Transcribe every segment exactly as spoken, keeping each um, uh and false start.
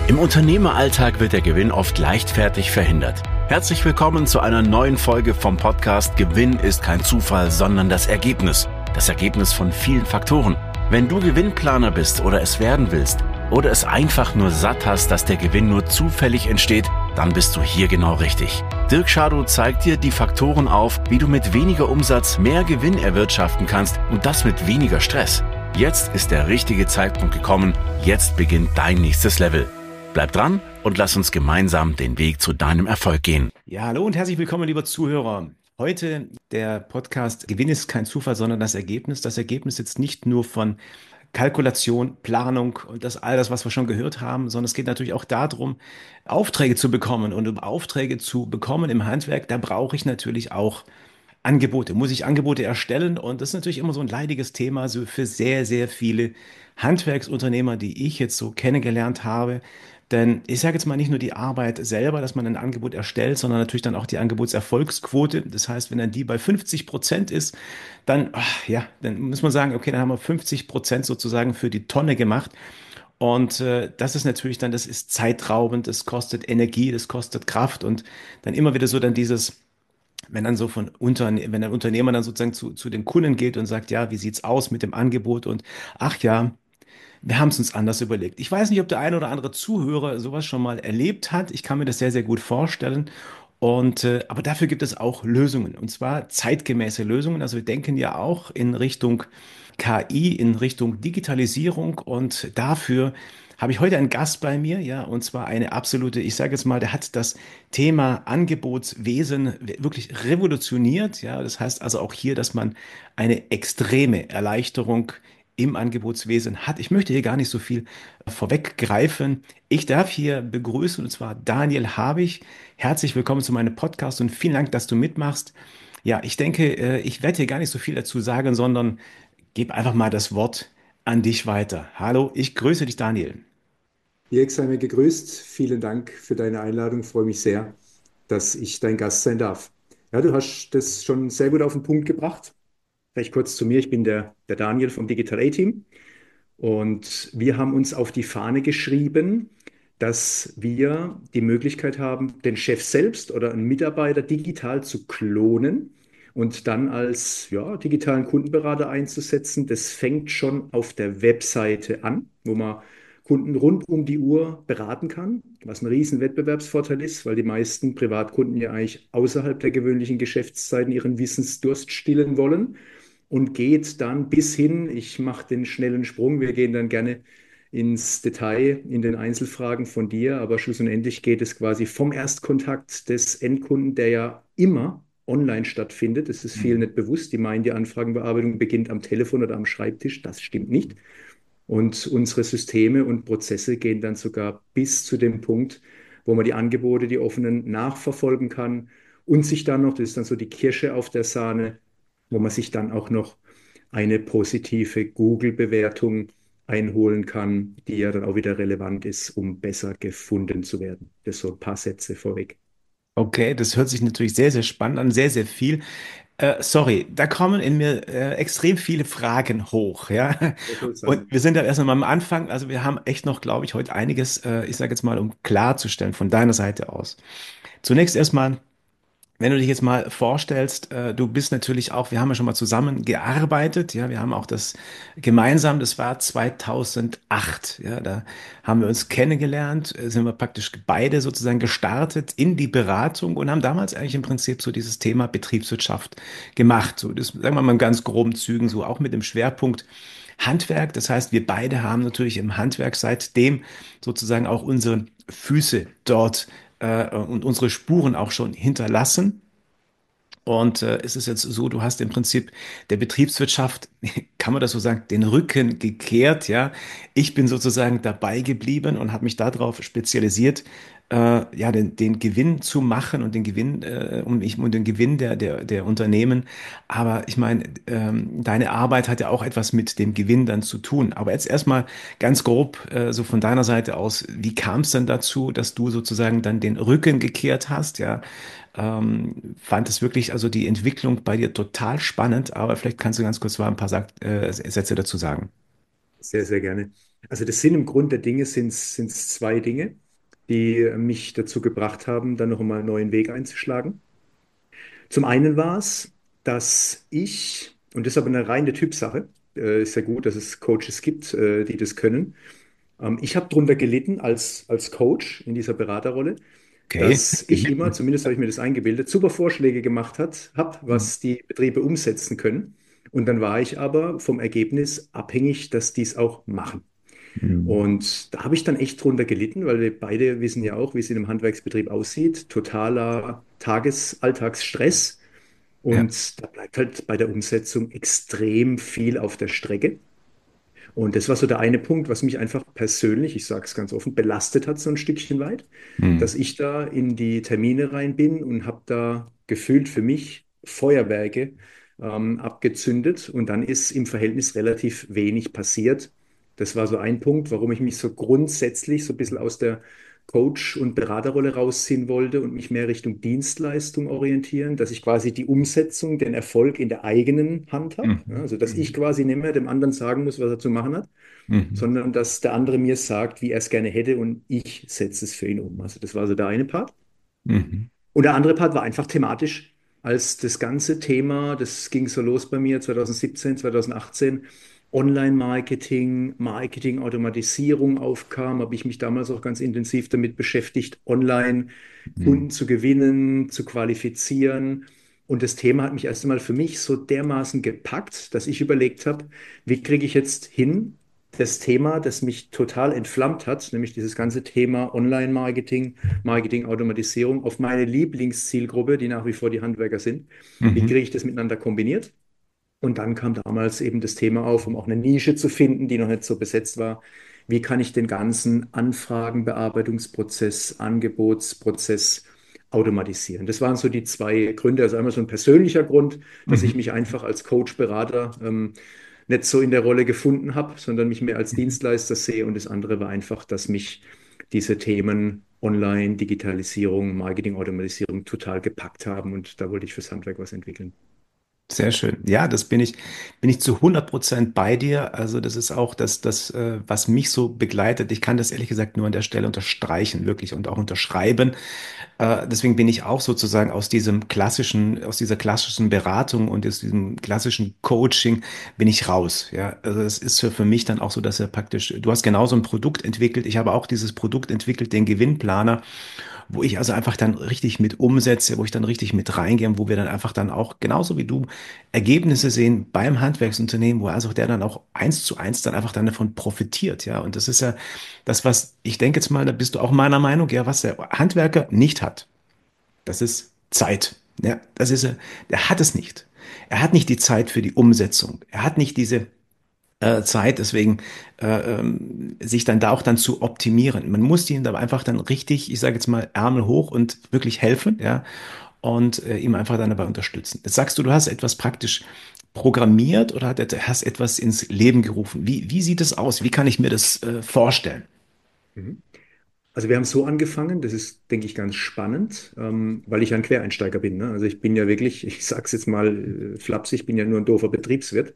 Im Unternehmeralltag wird der Gewinn oft leichtfertig verhindert. Herzlich willkommen zu einer neuen Folge vom Podcast Gewinn ist kein Zufall, sondern das Ergebnis. Das Ergebnis von vielen Faktoren. Wenn du Gewinnplaner bist oder es werden willst oder es einfach nur satt hast, dass der Gewinn nur zufällig entsteht, dann bist du hier genau richtig. Dirk Schadow zeigt dir die Faktoren auf, wie du mit weniger Umsatz mehr Gewinn erwirtschaften kannst und das mit weniger Stress. Jetzt ist der richtige Zeitpunkt gekommen. Jetzt beginnt dein nächstes Level. Bleib dran und lass uns gemeinsam den Weg zu deinem Erfolg gehen. Ja, hallo und herzlich willkommen, lieber Zuhörer. Heute der Podcast Gewinn ist kein Zufall, sondern das Ergebnis. Das Ergebnis jetzt nicht nur von Kalkulation, Planung und das all das, was wir schon gehört haben, sondern es geht natürlich auch darum, Aufträge zu bekommen. Und um Aufträge zu bekommen im Handwerk, da brauche ich natürlich auch Angebote, muss ich Angebote erstellen, und das ist natürlich immer so ein leidiges Thema so für sehr, sehr viele Handwerksunternehmer, die ich jetzt so kennengelernt habe. Denn ich sage jetzt mal nicht nur die Arbeit selber, dass man ein Angebot erstellt, sondern natürlich dann auch die Angebotserfolgsquote. Das heißt, wenn dann die bei fünfzig Prozent ist, dann, ach, ja, dann muss man sagen, okay, dann haben wir fünfzig Prozent sozusagen für die Tonne gemacht. Und äh, das ist natürlich dann, das ist zeitraubend, das kostet Energie, das kostet Kraft, und dann immer wieder so dann dieses, wenn dann so von Unterne wenn ein Unternehmer dann sozusagen zu, zu den Kunden geht und sagt, ja, wie sieht's aus mit dem Angebot? Und ach ja, wir haben es uns anders überlegt. Ich weiß nicht, ob der ein oder andere Zuhörer sowas schon mal erlebt hat. Ich kann mir das sehr, sehr gut vorstellen. Und äh, aber dafür gibt es auch Lösungen, und zwar zeitgemäße Lösungen. Also wir denken ja auch in Richtung K I, in Richtung Digitalisierung, und dafür habe ich heute einen Gast bei mir, ja, und zwar eine absolute, ich sage jetzt mal, der hat das Thema Angebotswesen wirklich revolutioniert, ja. Das heißt also auch hier, dass man eine extreme Erleichterung im Angebotswesen hat. Ich möchte hier gar nicht so viel vorweggreifen. Ich darf hier begrüßen, und zwar Daniel Habich. Herzlich willkommen zu meinem Podcast und vielen Dank, dass du mitmachst. Ja, ich denke, äh, ich werde hier gar nicht so viel dazu sagen, sondern gebe einfach mal das Wort an dich weiter. Hallo, ich grüße dich, Daniel. Dirk, sei mir gegrüßt. Vielen Dank für deine Einladung. Freue mich sehr, dass ich dein Gast sein darf. Ja, du hast das schon sehr gut auf den Punkt gebracht. Vielleicht kurz zu mir. Ich bin der, der Daniel vom Digital A-Team, und wir haben uns auf die Fahne geschrieben, dass wir die Möglichkeit haben, den Chef selbst oder einen Mitarbeiter digital zu klonen und dann als ja, digitalen Kundenberater einzusetzen. Das fängt schon auf der Webseite an, wo man Kunden rund um die Uhr beraten kann, was ein riesen Wettbewerbsvorteil ist, weil die meisten Privatkunden ja eigentlich außerhalb der gewöhnlichen Geschäftszeiten ihren Wissensdurst stillen wollen, und geht dann bis hin, ich mache den schnellen Sprung, wir gehen dann gerne ins Detail in den Einzelfragen von dir, aber schlussendlich geht es quasi vom Erstkontakt des Endkunden, der ja immer online stattfindet. Das ist vielen nicht bewusst. Die meinen, die Anfragenbearbeitung beginnt am Telefon oder am Schreibtisch. Das stimmt nicht. Und unsere Systeme und Prozesse gehen dann sogar bis zu dem Punkt, wo man die Angebote, die offenen, nachverfolgen kann und sich dann noch, das ist dann so die Kirsche auf der Sahne, wo man sich dann auch noch eine positive Google-Bewertung einholen kann, die ja dann auch wieder relevant ist, um besser gefunden zu werden. Das so ein paar Sätze vorweg. Okay, das hört sich natürlich sehr, sehr spannend an, sehr, sehr viel. Äh, sorry, da kommen in mir äh, extrem viele Fragen hoch, ja. Das soll Und sein. wir sind ja erst einmal am Anfang, also wir haben echt noch, glaube ich, heute einiges, äh, ich sage jetzt mal, um klarzustellen von deiner Seite aus. Zunächst erstmal, wenn du dich jetzt mal vorstellst, äh, du bist natürlich auch, wir haben ja schon mal zusammen gearbeitet, ja, wir haben auch das gemeinsam, das war zweitausendacht, ja, da haben wir uns kennengelernt, äh, sind wir praktisch beide sozusagen gestartet in die Beratung und haben damals eigentlich im Prinzip so dieses Thema Betriebswirtschaft gemacht, so das, sagen wir mal in ganz groben Zügen, so auch mit dem Schwerpunkt Handwerk. Das heißt, wir beide haben natürlich im Handwerk seitdem sozusagen auch unsere Füße dort äh, und unsere Spuren auch schon hinterlassen. Und äh, es ist jetzt so, du hast im Prinzip der Betriebswirtschaft, kann man das so sagen, den Rücken gekehrt, ja. Ich bin sozusagen dabei geblieben und habe mich darauf spezialisiert, äh, ja, den, den Gewinn zu machen und den Gewinn, äh, um, ich, um den Gewinn der, der, der Unternehmen. Aber ich meine, ähm, deine Arbeit hat ja auch etwas mit dem Gewinn dann zu tun. Aber jetzt erstmal ganz grob, äh, so von deiner Seite aus, wie kam es denn dazu, dass du sozusagen dann den Rücken gekehrt hast, ja? Ähm, fand es wirklich, also die Entwicklung bei dir total spannend, aber vielleicht kannst du ganz kurz mal ein paar Sag, äh, Sätze dazu sagen. Sehr, sehr gerne. Also das Sinn im Grund der Dinge sind es zwei Dinge, die mich dazu gebracht haben, dann noch einmal einen neuen Weg einzuschlagen. Zum einen war es, dass ich, und das ist aber eine reine Typsache, äh, ist ja gut, dass es Coaches gibt, äh, die das können. Ähm, ich habe darunter gelitten als, als Coach in dieser Beraterrolle, Okay. dass ich immer, zumindest habe ich mir das eingebildet, super Vorschläge gemacht hat, habe, Mhm. was die Betriebe umsetzen können. Und dann war ich aber vom Ergebnis abhängig, dass die es auch machen. Mhm. Und da habe ich dann echt drunter gelitten, weil wir beide wissen ja auch, wie es in einem Handwerksbetrieb aussieht. Totaler Tagesalltagsstress. Ja. Und da bleibt halt bei der Umsetzung extrem viel auf der Strecke. Und das war so der eine Punkt, was mich einfach persönlich, ich sage es ganz offen, belastet hat, so ein Stückchen weit, Mhm. dass ich da in die Termine rein bin und habe da gefühlt für mich Feuerwerke ähm, abgezündet und dann ist im Verhältnis relativ wenig passiert. Das war so ein Punkt, warum ich mich so grundsätzlich so ein bisschen aus der Coach- und Beraterrolle rausziehen wollte und mich mehr Richtung Dienstleistung orientieren, dass ich quasi die Umsetzung, den Erfolg in der eigenen Hand habe. Ja, Mhm. also, dass ich Mhm. quasi nicht mehr dem anderen sagen muss, was er zu machen hat, Mhm. sondern dass der andere mir sagt, wie er es gerne hätte und ich setze es für ihn um. Also, das war so der eine Part. Mhm. Und der andere Part war einfach thematisch, als das ganze Thema, das ging so los bei mir zwanzig siebzehn, zwanzig achtzehn, Online-Marketing, Marketing-Automatisierung aufkam, habe ich mich damals auch ganz intensiv damit beschäftigt, online Mhm. Kunden zu gewinnen, zu qualifizieren. Und das Thema hat mich erst einmal für mich so dermaßen gepackt, dass ich überlegt habe, wie kriege ich jetzt hin, das Thema, das mich total entflammt hat, nämlich dieses ganze Thema Online-Marketing, Marketing-Automatisierung auf meine Lieblingszielgruppe, die nach wie vor die Handwerker sind. Wie Mhm. kriege ich das miteinander kombiniert? Und dann kam damals eben das Thema auf, um auch eine Nische zu finden, die noch nicht so besetzt war. Wie kann ich den ganzen Anfragenbearbeitungsprozess, Angebotsprozess automatisieren? Das waren so die zwei Gründe. Also einmal so ein persönlicher Grund, dass ich Mhm. mich einfach als Coach, Berater ähm, nicht so in der Rolle gefunden habe, sondern mich mehr als Mhm. Dienstleister sehe. Und das andere war einfach, dass mich diese Themen Online, Digitalisierung, Marketing, Automatisierung total gepackt haben. Und da wollte ich fürs Handwerk was entwickeln. Sehr schön. Ja, das bin ich, bin ich zu hundert Prozent bei dir. Also das ist auch das, das, äh, was mich so begleitet. Ich kann das ehrlich gesagt nur an der Stelle unterstreichen, wirklich und auch unterschreiben. Äh, deswegen bin ich auch sozusagen aus diesem klassischen, aus dieser klassischen Beratung und aus diesem klassischen Coaching bin ich raus. Ja, also es ist für, für mich dann auch so, dass er praktisch, du hast genauso ein Produkt entwickelt. Ich habe auch dieses Produkt entwickelt, den Gewinnplaner, wo ich also einfach dann richtig mit umsetze, wo ich dann richtig mit reingehe, wo wir dann einfach dann auch genauso wie du Ergebnisse sehen beim Handwerksunternehmen, wo also der dann auch eins zu eins dann einfach dann davon profitiert, ja. Und das ist ja das, was ich denke jetzt mal, da bist du auch meiner Meinung, ja, was der Handwerker nicht hat. Das ist Zeit. Ja, das ist er. Er hat es nicht. Er hat nicht die Zeit für die Umsetzung. Er hat nicht diese äh, Zeit, deswegen äh, ähm, sich dann da auch dann zu optimieren. Man muss ihnen da einfach dann richtig, ich sage jetzt mal, Ärmel hoch und wirklich helfen, ja, und äh, ihm einfach dann dabei unterstützen. Jetzt sagst du, du hast etwas praktisch programmiert oder hat, hast etwas ins Leben gerufen. Wie, wie sieht es aus? Wie kann ich mir das äh, vorstellen? Mhm. Also wir haben so angefangen, das ist, denke ich, ganz spannend, ähm, weil ich ja ein Quereinsteiger bin. Ne? Also ich bin ja wirklich, ich sage es jetzt mal äh, flapsig, ich bin ja nur ein doofer Betriebswirt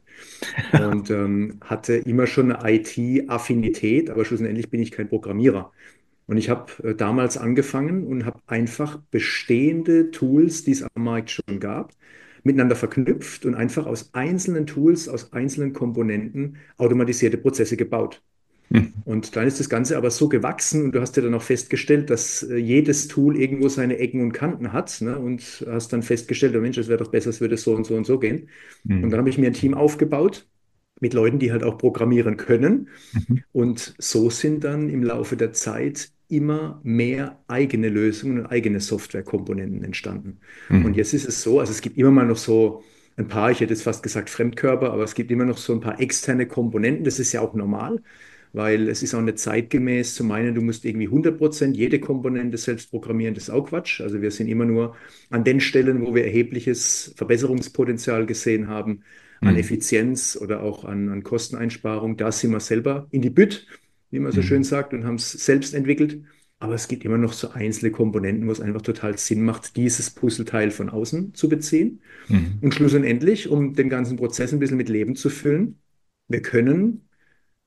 und ähm, hatte immer schon eine I T-Affinität, aber schlussendlich bin ich kein Programmierer. Und ich habe äh, damals angefangen und habe einfach bestehende Tools, die es am Markt schon gab, miteinander verknüpft und einfach aus einzelnen Tools, aus einzelnen Komponenten automatisierte Prozesse gebaut. Mhm. Und dann ist das Ganze aber so gewachsen und du hast ja dann auch festgestellt, dass äh, jedes Tool irgendwo seine Ecken und Kanten hat, ne? Und hast dann festgestellt, oh Mensch, es wäre doch besser, es würde so und so und so gehen. Und dann Mhm. habe ich mir ein Team aufgebaut mit Leuten, die halt auch programmieren können. Mhm. Und so sind dann im Laufe der Zeit immer mehr eigene Lösungen und eigene Softwarekomponenten entstanden. Und Mhm. jetzt ist es so, also es gibt immer mal noch so ein paar, ich hätte jetzt fast gesagt Fremdkörper, aber es gibt immer noch so ein paar externe Komponenten. Das ist ja auch normal, weil es ist auch nicht zeitgemäß zu meinen, du musst irgendwie hundert Prozent jede Komponente selbst programmieren. Das ist auch Quatsch. Also wir sind immer nur an den Stellen, wo wir erhebliches Verbesserungspotenzial gesehen haben, an Mhm. Effizienz oder auch an, an Kosteneinsparung. Da sind wir selber in die Bütt, wie man so schön Mhm. sagt, und haben es selbst entwickelt. Aber es gibt immer noch so einzelne Komponenten, wo es einfach total Sinn macht, dieses Puzzleteil von außen zu beziehen. Mhm. Und schlussendlich, um den ganzen Prozess ein bisschen mit Leben zu füllen, wir können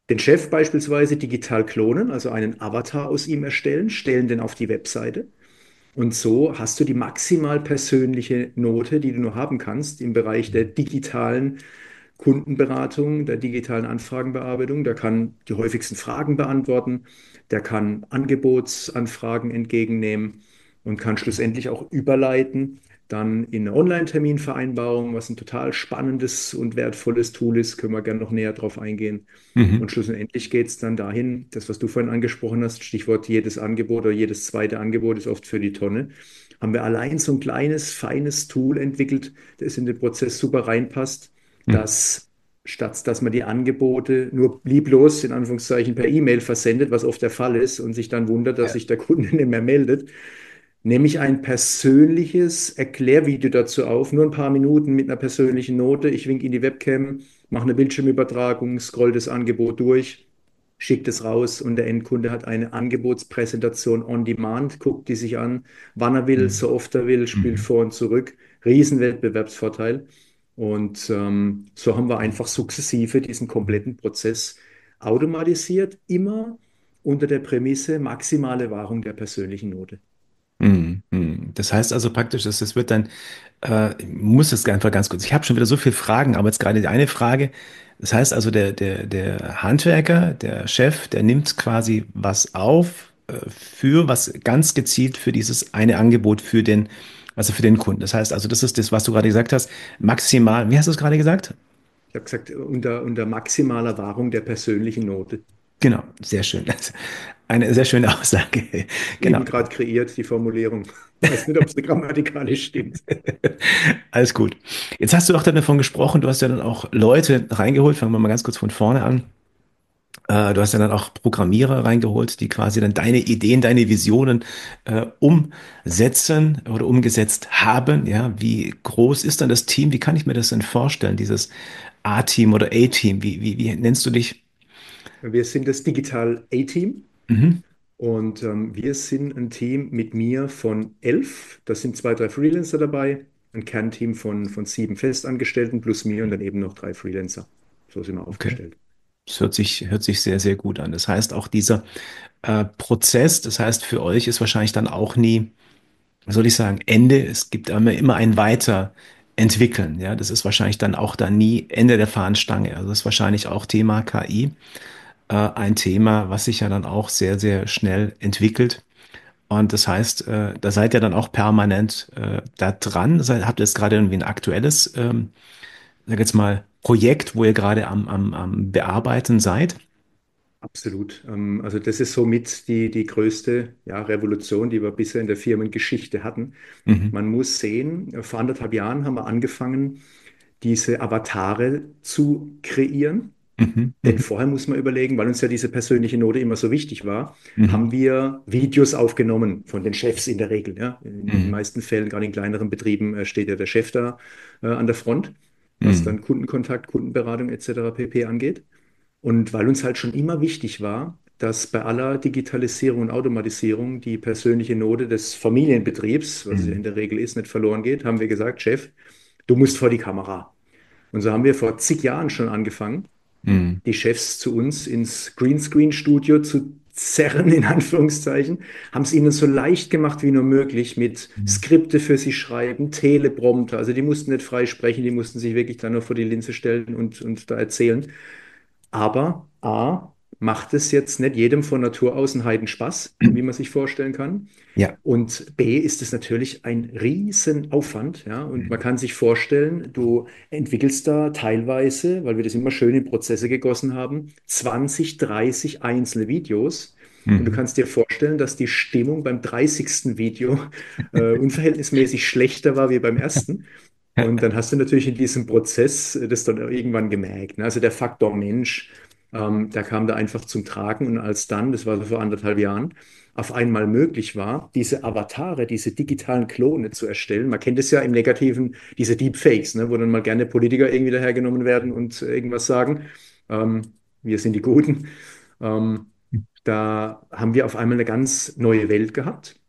den Chef beispielsweise digital klonen, also einen Avatar aus ihm erstellen, stellen den auf die Webseite. Und so hast du die maximal persönliche Note, die du nur haben kannst im Bereich der digitalen Kundenberatung, der digitalen Anfragenbearbeitung. Der kann die häufigsten Fragen beantworten, der kann Angebotsanfragen entgegennehmen und kann schlussendlich auch überleiten, dann in eine Online-Terminvereinbarung, was ein total spannendes und wertvolles Tool ist, können wir gerne noch näher drauf eingehen. Mhm. Und schlussendlich geht es dann dahin, das, was du vorhin angesprochen hast, Stichwort jedes Angebot oder jedes zweite Angebot ist oft für die Tonne, haben wir allein so ein kleines, feines Tool entwickelt, das in den Prozess super reinpasst, Mhm. dass statt dass man die Angebote nur lieblos in Anführungszeichen per E-Mail versendet, was oft der Fall ist, und sich dann wundert, dass Ja. sich der Kunde nicht mehr meldet, nehme ich ein persönliches Erklärvideo dazu auf, nur ein paar Minuten mit einer persönlichen Note. Ich winke in die Webcam, mache eine Bildschirmübertragung, scroll das Angebot durch, schickt es raus und der Endkunde hat eine Angebotspräsentation on demand, guckt die sich an, wann er will, Mhm. so oft er will, spielt Mhm. vor und zurück. Riesenwettbewerbsvorteil. Und ähm, so haben wir einfach sukzessive diesen kompletten Prozess automatisiert, immer unter der Prämisse maximale Wahrung der persönlichen Note. Mhm. Mhm. Das heißt also praktisch, dass es wird dann, äh, ich muss das einfach ganz kurz, ich habe schon wieder so viele Fragen, aber jetzt gerade die eine Frage. Das heißt also, der, der, der Handwerker, der Chef, der nimmt quasi was auf, äh, für was ganz gezielt für dieses eine Angebot für den, also für den Kunden. Das heißt also, das ist das, was du gerade gesagt hast, maximal, wie hast du es gerade gesagt? Ich habe gesagt, unter, unter maximaler Wahrung der persönlichen Note. Genau, sehr schön. Eine sehr schöne Aussage. Genau. Eben gerade kreiert, die Formulierung. Weiß nicht, ob es grammatikalisch stimmt. Alles gut. Jetzt hast du auch dann davon gesprochen, du hast ja dann auch Leute reingeholt, fangen wir mal ganz kurz von vorne an. Äh, du hast ja dann auch Programmierer reingeholt, die quasi dann deine Ideen, deine Visionen äh, umsetzen oder umgesetzt haben. Ja, wie groß ist dann das Team? Wie kann ich mir das denn vorstellen, dieses A-Team oder A-Team? Wie, wie, wie nennst du dich? Wir sind das Digital A-Team Mhm. und ähm, wir sind ein Team mit mir von elf. Da sind zwei, drei Freelancer dabei, ein Kernteam von, von sieben Festangestellten plus mir und dann eben noch drei Freelancer. So sind wir Okay. aufgestellt. Das hört sich, hört sich sehr, sehr gut an. Das heißt, auch dieser äh, Prozess, das heißt, für euch ist wahrscheinlich dann auch nie, was soll ich sagen, Ende. Es gibt immer, immer ein Weiterentwickeln. Ja, das ist wahrscheinlich dann auch dann nie Ende der Fahnenstange. Also das ist wahrscheinlich auch Thema K I, äh, ein Thema, was sich ja dann auch sehr, sehr schnell entwickelt. Und das heißt, äh, da seid ihr dann auch permanent äh, da dran. Seid, habt ihr jetzt gerade irgendwie ein aktuelles, ähm, sag jetzt mal, Projekt, wo ihr gerade am, am, am Bearbeiten seid? Absolut. Ähm, Also das ist somit die, die größte, ja, Revolution, die wir bisher in der Firmengeschichte hatten. Mhm. Man muss sehen, äh, vor anderthalb Jahren haben wir angefangen, diese Avatare zu kreieren. Mhm. Denn Mhm. vorher muss man überlegen, weil uns ja diese persönliche Note immer so wichtig war, Mhm. haben wir Videos aufgenommen von den Chefs in der Regel. Ja. In den Mhm. meisten Fällen, gerade in kleineren Betrieben, äh, steht ja der Chef da äh, an der Front, was Mhm. dann Kundenkontakt, Kundenberatung et cetera pp. Angeht. Und weil uns halt schon immer wichtig war, dass bei aller Digitalisierung und Automatisierung die persönliche Note des Familienbetriebs, was es ja in Mhm. der Regel ist, nicht verloren geht, haben wir gesagt, Chef, du musst vor die Kamera. Und so haben wir vor zig Jahren schon angefangen, Mhm. die Chefs zu uns ins Greenscreen-Studio zu zerren, in Anführungszeichen, haben es ihnen so leicht gemacht wie nur möglich mit Mhm. Skripte für sie schreiben, Teleprompter. Also die mussten nicht frei sprechen, die mussten sich wirklich dann nur vor die Linse stellen und, und da erzählen. Aber A, macht es jetzt nicht jedem von Natur aus einen Heidenspaß, wie man sich vorstellen kann. Ja. Und B, ist es natürlich ein Riesenaufwand, ja, und man Mhm. kann sich vorstellen, du entwickelst da teilweise, weil wir das immer schön in Prozesse gegossen haben, zwanzig, dreißig einzelne Videos. Und du Mhm. kannst dir vorstellen, dass die Stimmung beim dreißigsten Video äh, unverhältnismäßig schlechter war wie beim ersten. Und dann hast du natürlich in diesem Prozess äh, das dann irgendwann gemerkt. Ne? Also der Faktor Mensch, ähm, der kam da einfach zum Tragen. Und als dann, das war so vor anderthalb Jahren, auf einmal möglich war, diese Avatare, diese digitalen Klone zu erstellen. Man kennt es ja im Negativen, diese Deepfakes, ne? Wo dann mal gerne Politiker irgendwie dahergenommen werden und äh, irgendwas sagen. Ähm, Wir sind die Guten. Ähm, Da haben wir auf einmal eine ganz neue Welt gehabt.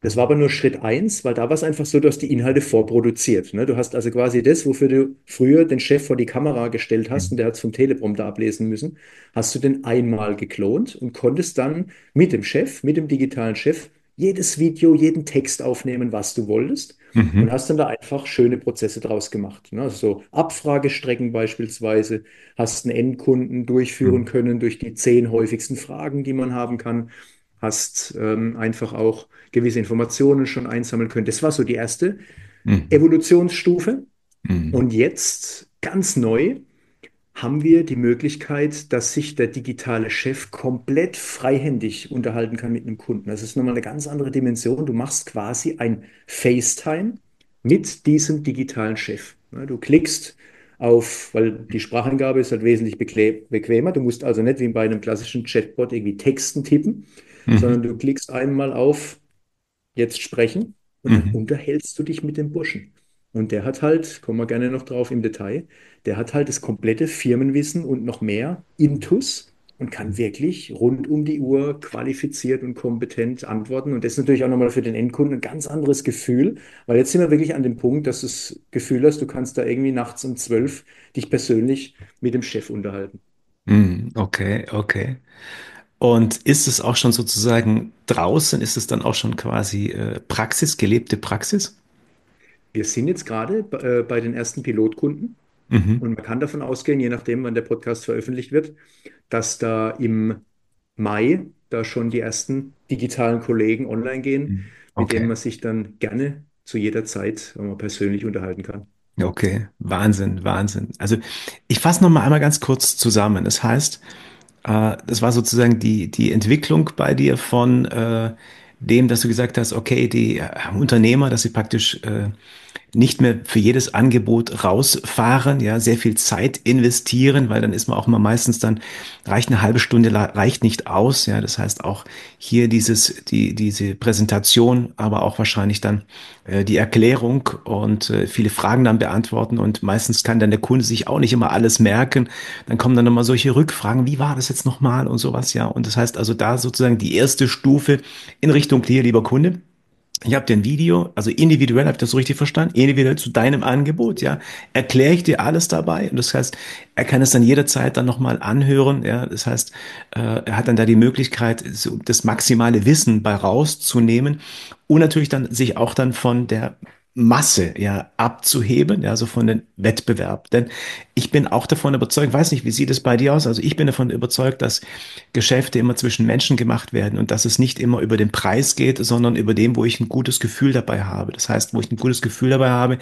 Das war aber nur Schritt eins, weil da war es einfach so, du hast die Inhalte vorproduziert. Ne? Du hast also quasi das, wofür du früher den Chef vor die Kamera gestellt hast und der hat es vom Teleprompter ablesen müssen, hast du den einmal geklont und konntest dann mit dem Chef, mit dem digitalen Chef, jedes Video, jeden Text aufnehmen, was du wolltest und Mhm. hast dann da einfach schöne Prozesse draus gemacht. Ne? Also so Abfragestrecken beispielsweise, hast einen Endkunden durchführen Mhm. können durch die zehn häufigsten Fragen, die man haben kann, hast ähm, einfach auch gewisse Informationen schon einsammeln können. Das war so die erste Mhm. Evolutionsstufe. Mhm. Und jetzt, ganz neu, haben wir die Möglichkeit, dass sich der digitale Chef komplett freihändig unterhalten kann mit einem Kunden. Das ist nochmal eine ganz andere Dimension. Du machst quasi ein FaceTime mit diesem digitalen Chef. Ja, du klickst auf, weil die Spracheingabe ist halt wesentlich bekle- bequemer. Du musst also nicht wie bei einem klassischen Chatbot irgendwie Texten tippen, sondern Mhm. du klickst einmal auf jetzt sprechen und dann Mhm. unterhältst du dich mit dem Burschen. Und der hat halt, kommen wir gerne noch drauf im Detail, der hat halt das komplette Firmenwissen und noch mehr intus und kann wirklich rund um die Uhr qualifiziert und kompetent antworten. Und das ist natürlich auch nochmal für den Endkunden ein ganz anderes Gefühl, weil jetzt sind wir wirklich an dem Punkt, dass du das Gefühl hast, du kannst da irgendwie nachts um zwölf dich persönlich mit dem Chef unterhalten. Mhm. Okay, okay. Und ist es auch schon sozusagen draußen? Ist es dann auch schon quasi äh, Praxis, gelebte Praxis? Wir sind jetzt gerade äh, bei den ersten Pilotkunden. Mhm. Und man kann davon ausgehen, je nachdem, wann der Podcast veröffentlicht wird, dass da im Mai da schon die ersten digitalen Kollegen online gehen, Mhm. mit denen Okay, man sich dann gerne zu jeder Zeit äh, persönlich unterhalten kann. okay. Wahnsinn, Wahnsinn. Also ich fasse noch mal einmal ganz kurz zusammen. Das heißt, äh, das war sozusagen die, die Entwicklung bei dir von äh, dem, dass du gesagt hast, okay, die äh, Unternehmer, dass sie praktisch äh, nicht mehr für jedes Angebot rausfahren, ja, sehr viel Zeit investieren, weil dann ist man auch immer meistens dann, reicht eine halbe Stunde, la- reicht nicht aus, ja, das heißt auch hier dieses, die, diese Präsentation, aber auch wahrscheinlich dann äh, die Erklärung und äh, viele Fragen dann beantworten und meistens kann dann der Kunde sich auch nicht immer alles merken, dann kommen dann nochmal solche Rückfragen, wie war das jetzt nochmal und sowas, ja, und das heißt also da sozusagen die erste Stufe in Richtung hier, lieber Kunde, ich habe dir ein Video, also individuell, habe ich das so richtig verstanden? Individuell zu deinem Angebot, ja, erkläre ich dir alles dabei. Und das heißt, er kann es dann jederzeit dann nochmal anhören, ja. Das heißt, äh, er hat dann da die Möglichkeit, so das maximale Wissen bei rauszunehmen und natürlich dann sich auch dann von der Masse, ja, abzuheben, ja, also von dem Wettbewerb. Denn ich bin auch davon überzeugt, weiß nicht, wie sieht es bei dir aus? Also ich bin davon überzeugt, dass Geschäfte immer zwischen Menschen gemacht werden und dass es nicht immer über den Preis geht, sondern über dem, wo ich ein gutes Gefühl dabei habe. Das heißt, wo ich ein gutes Gefühl dabei habe,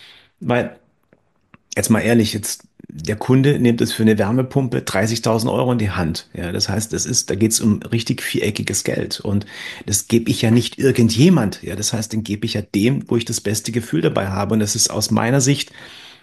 weil, jetzt mal ehrlich, jetzt der Kunde nimmt es für eine Wärmepumpe dreißigtausend Euro in die Hand. Ja, das heißt, das ist, da geht es um richtig viereckiges Geld. Und das gebe ich ja nicht irgendjemand. Ja, das heißt, den gebe ich ja dem, wo ich das beste Gefühl dabei habe. Und das ist aus meiner Sicht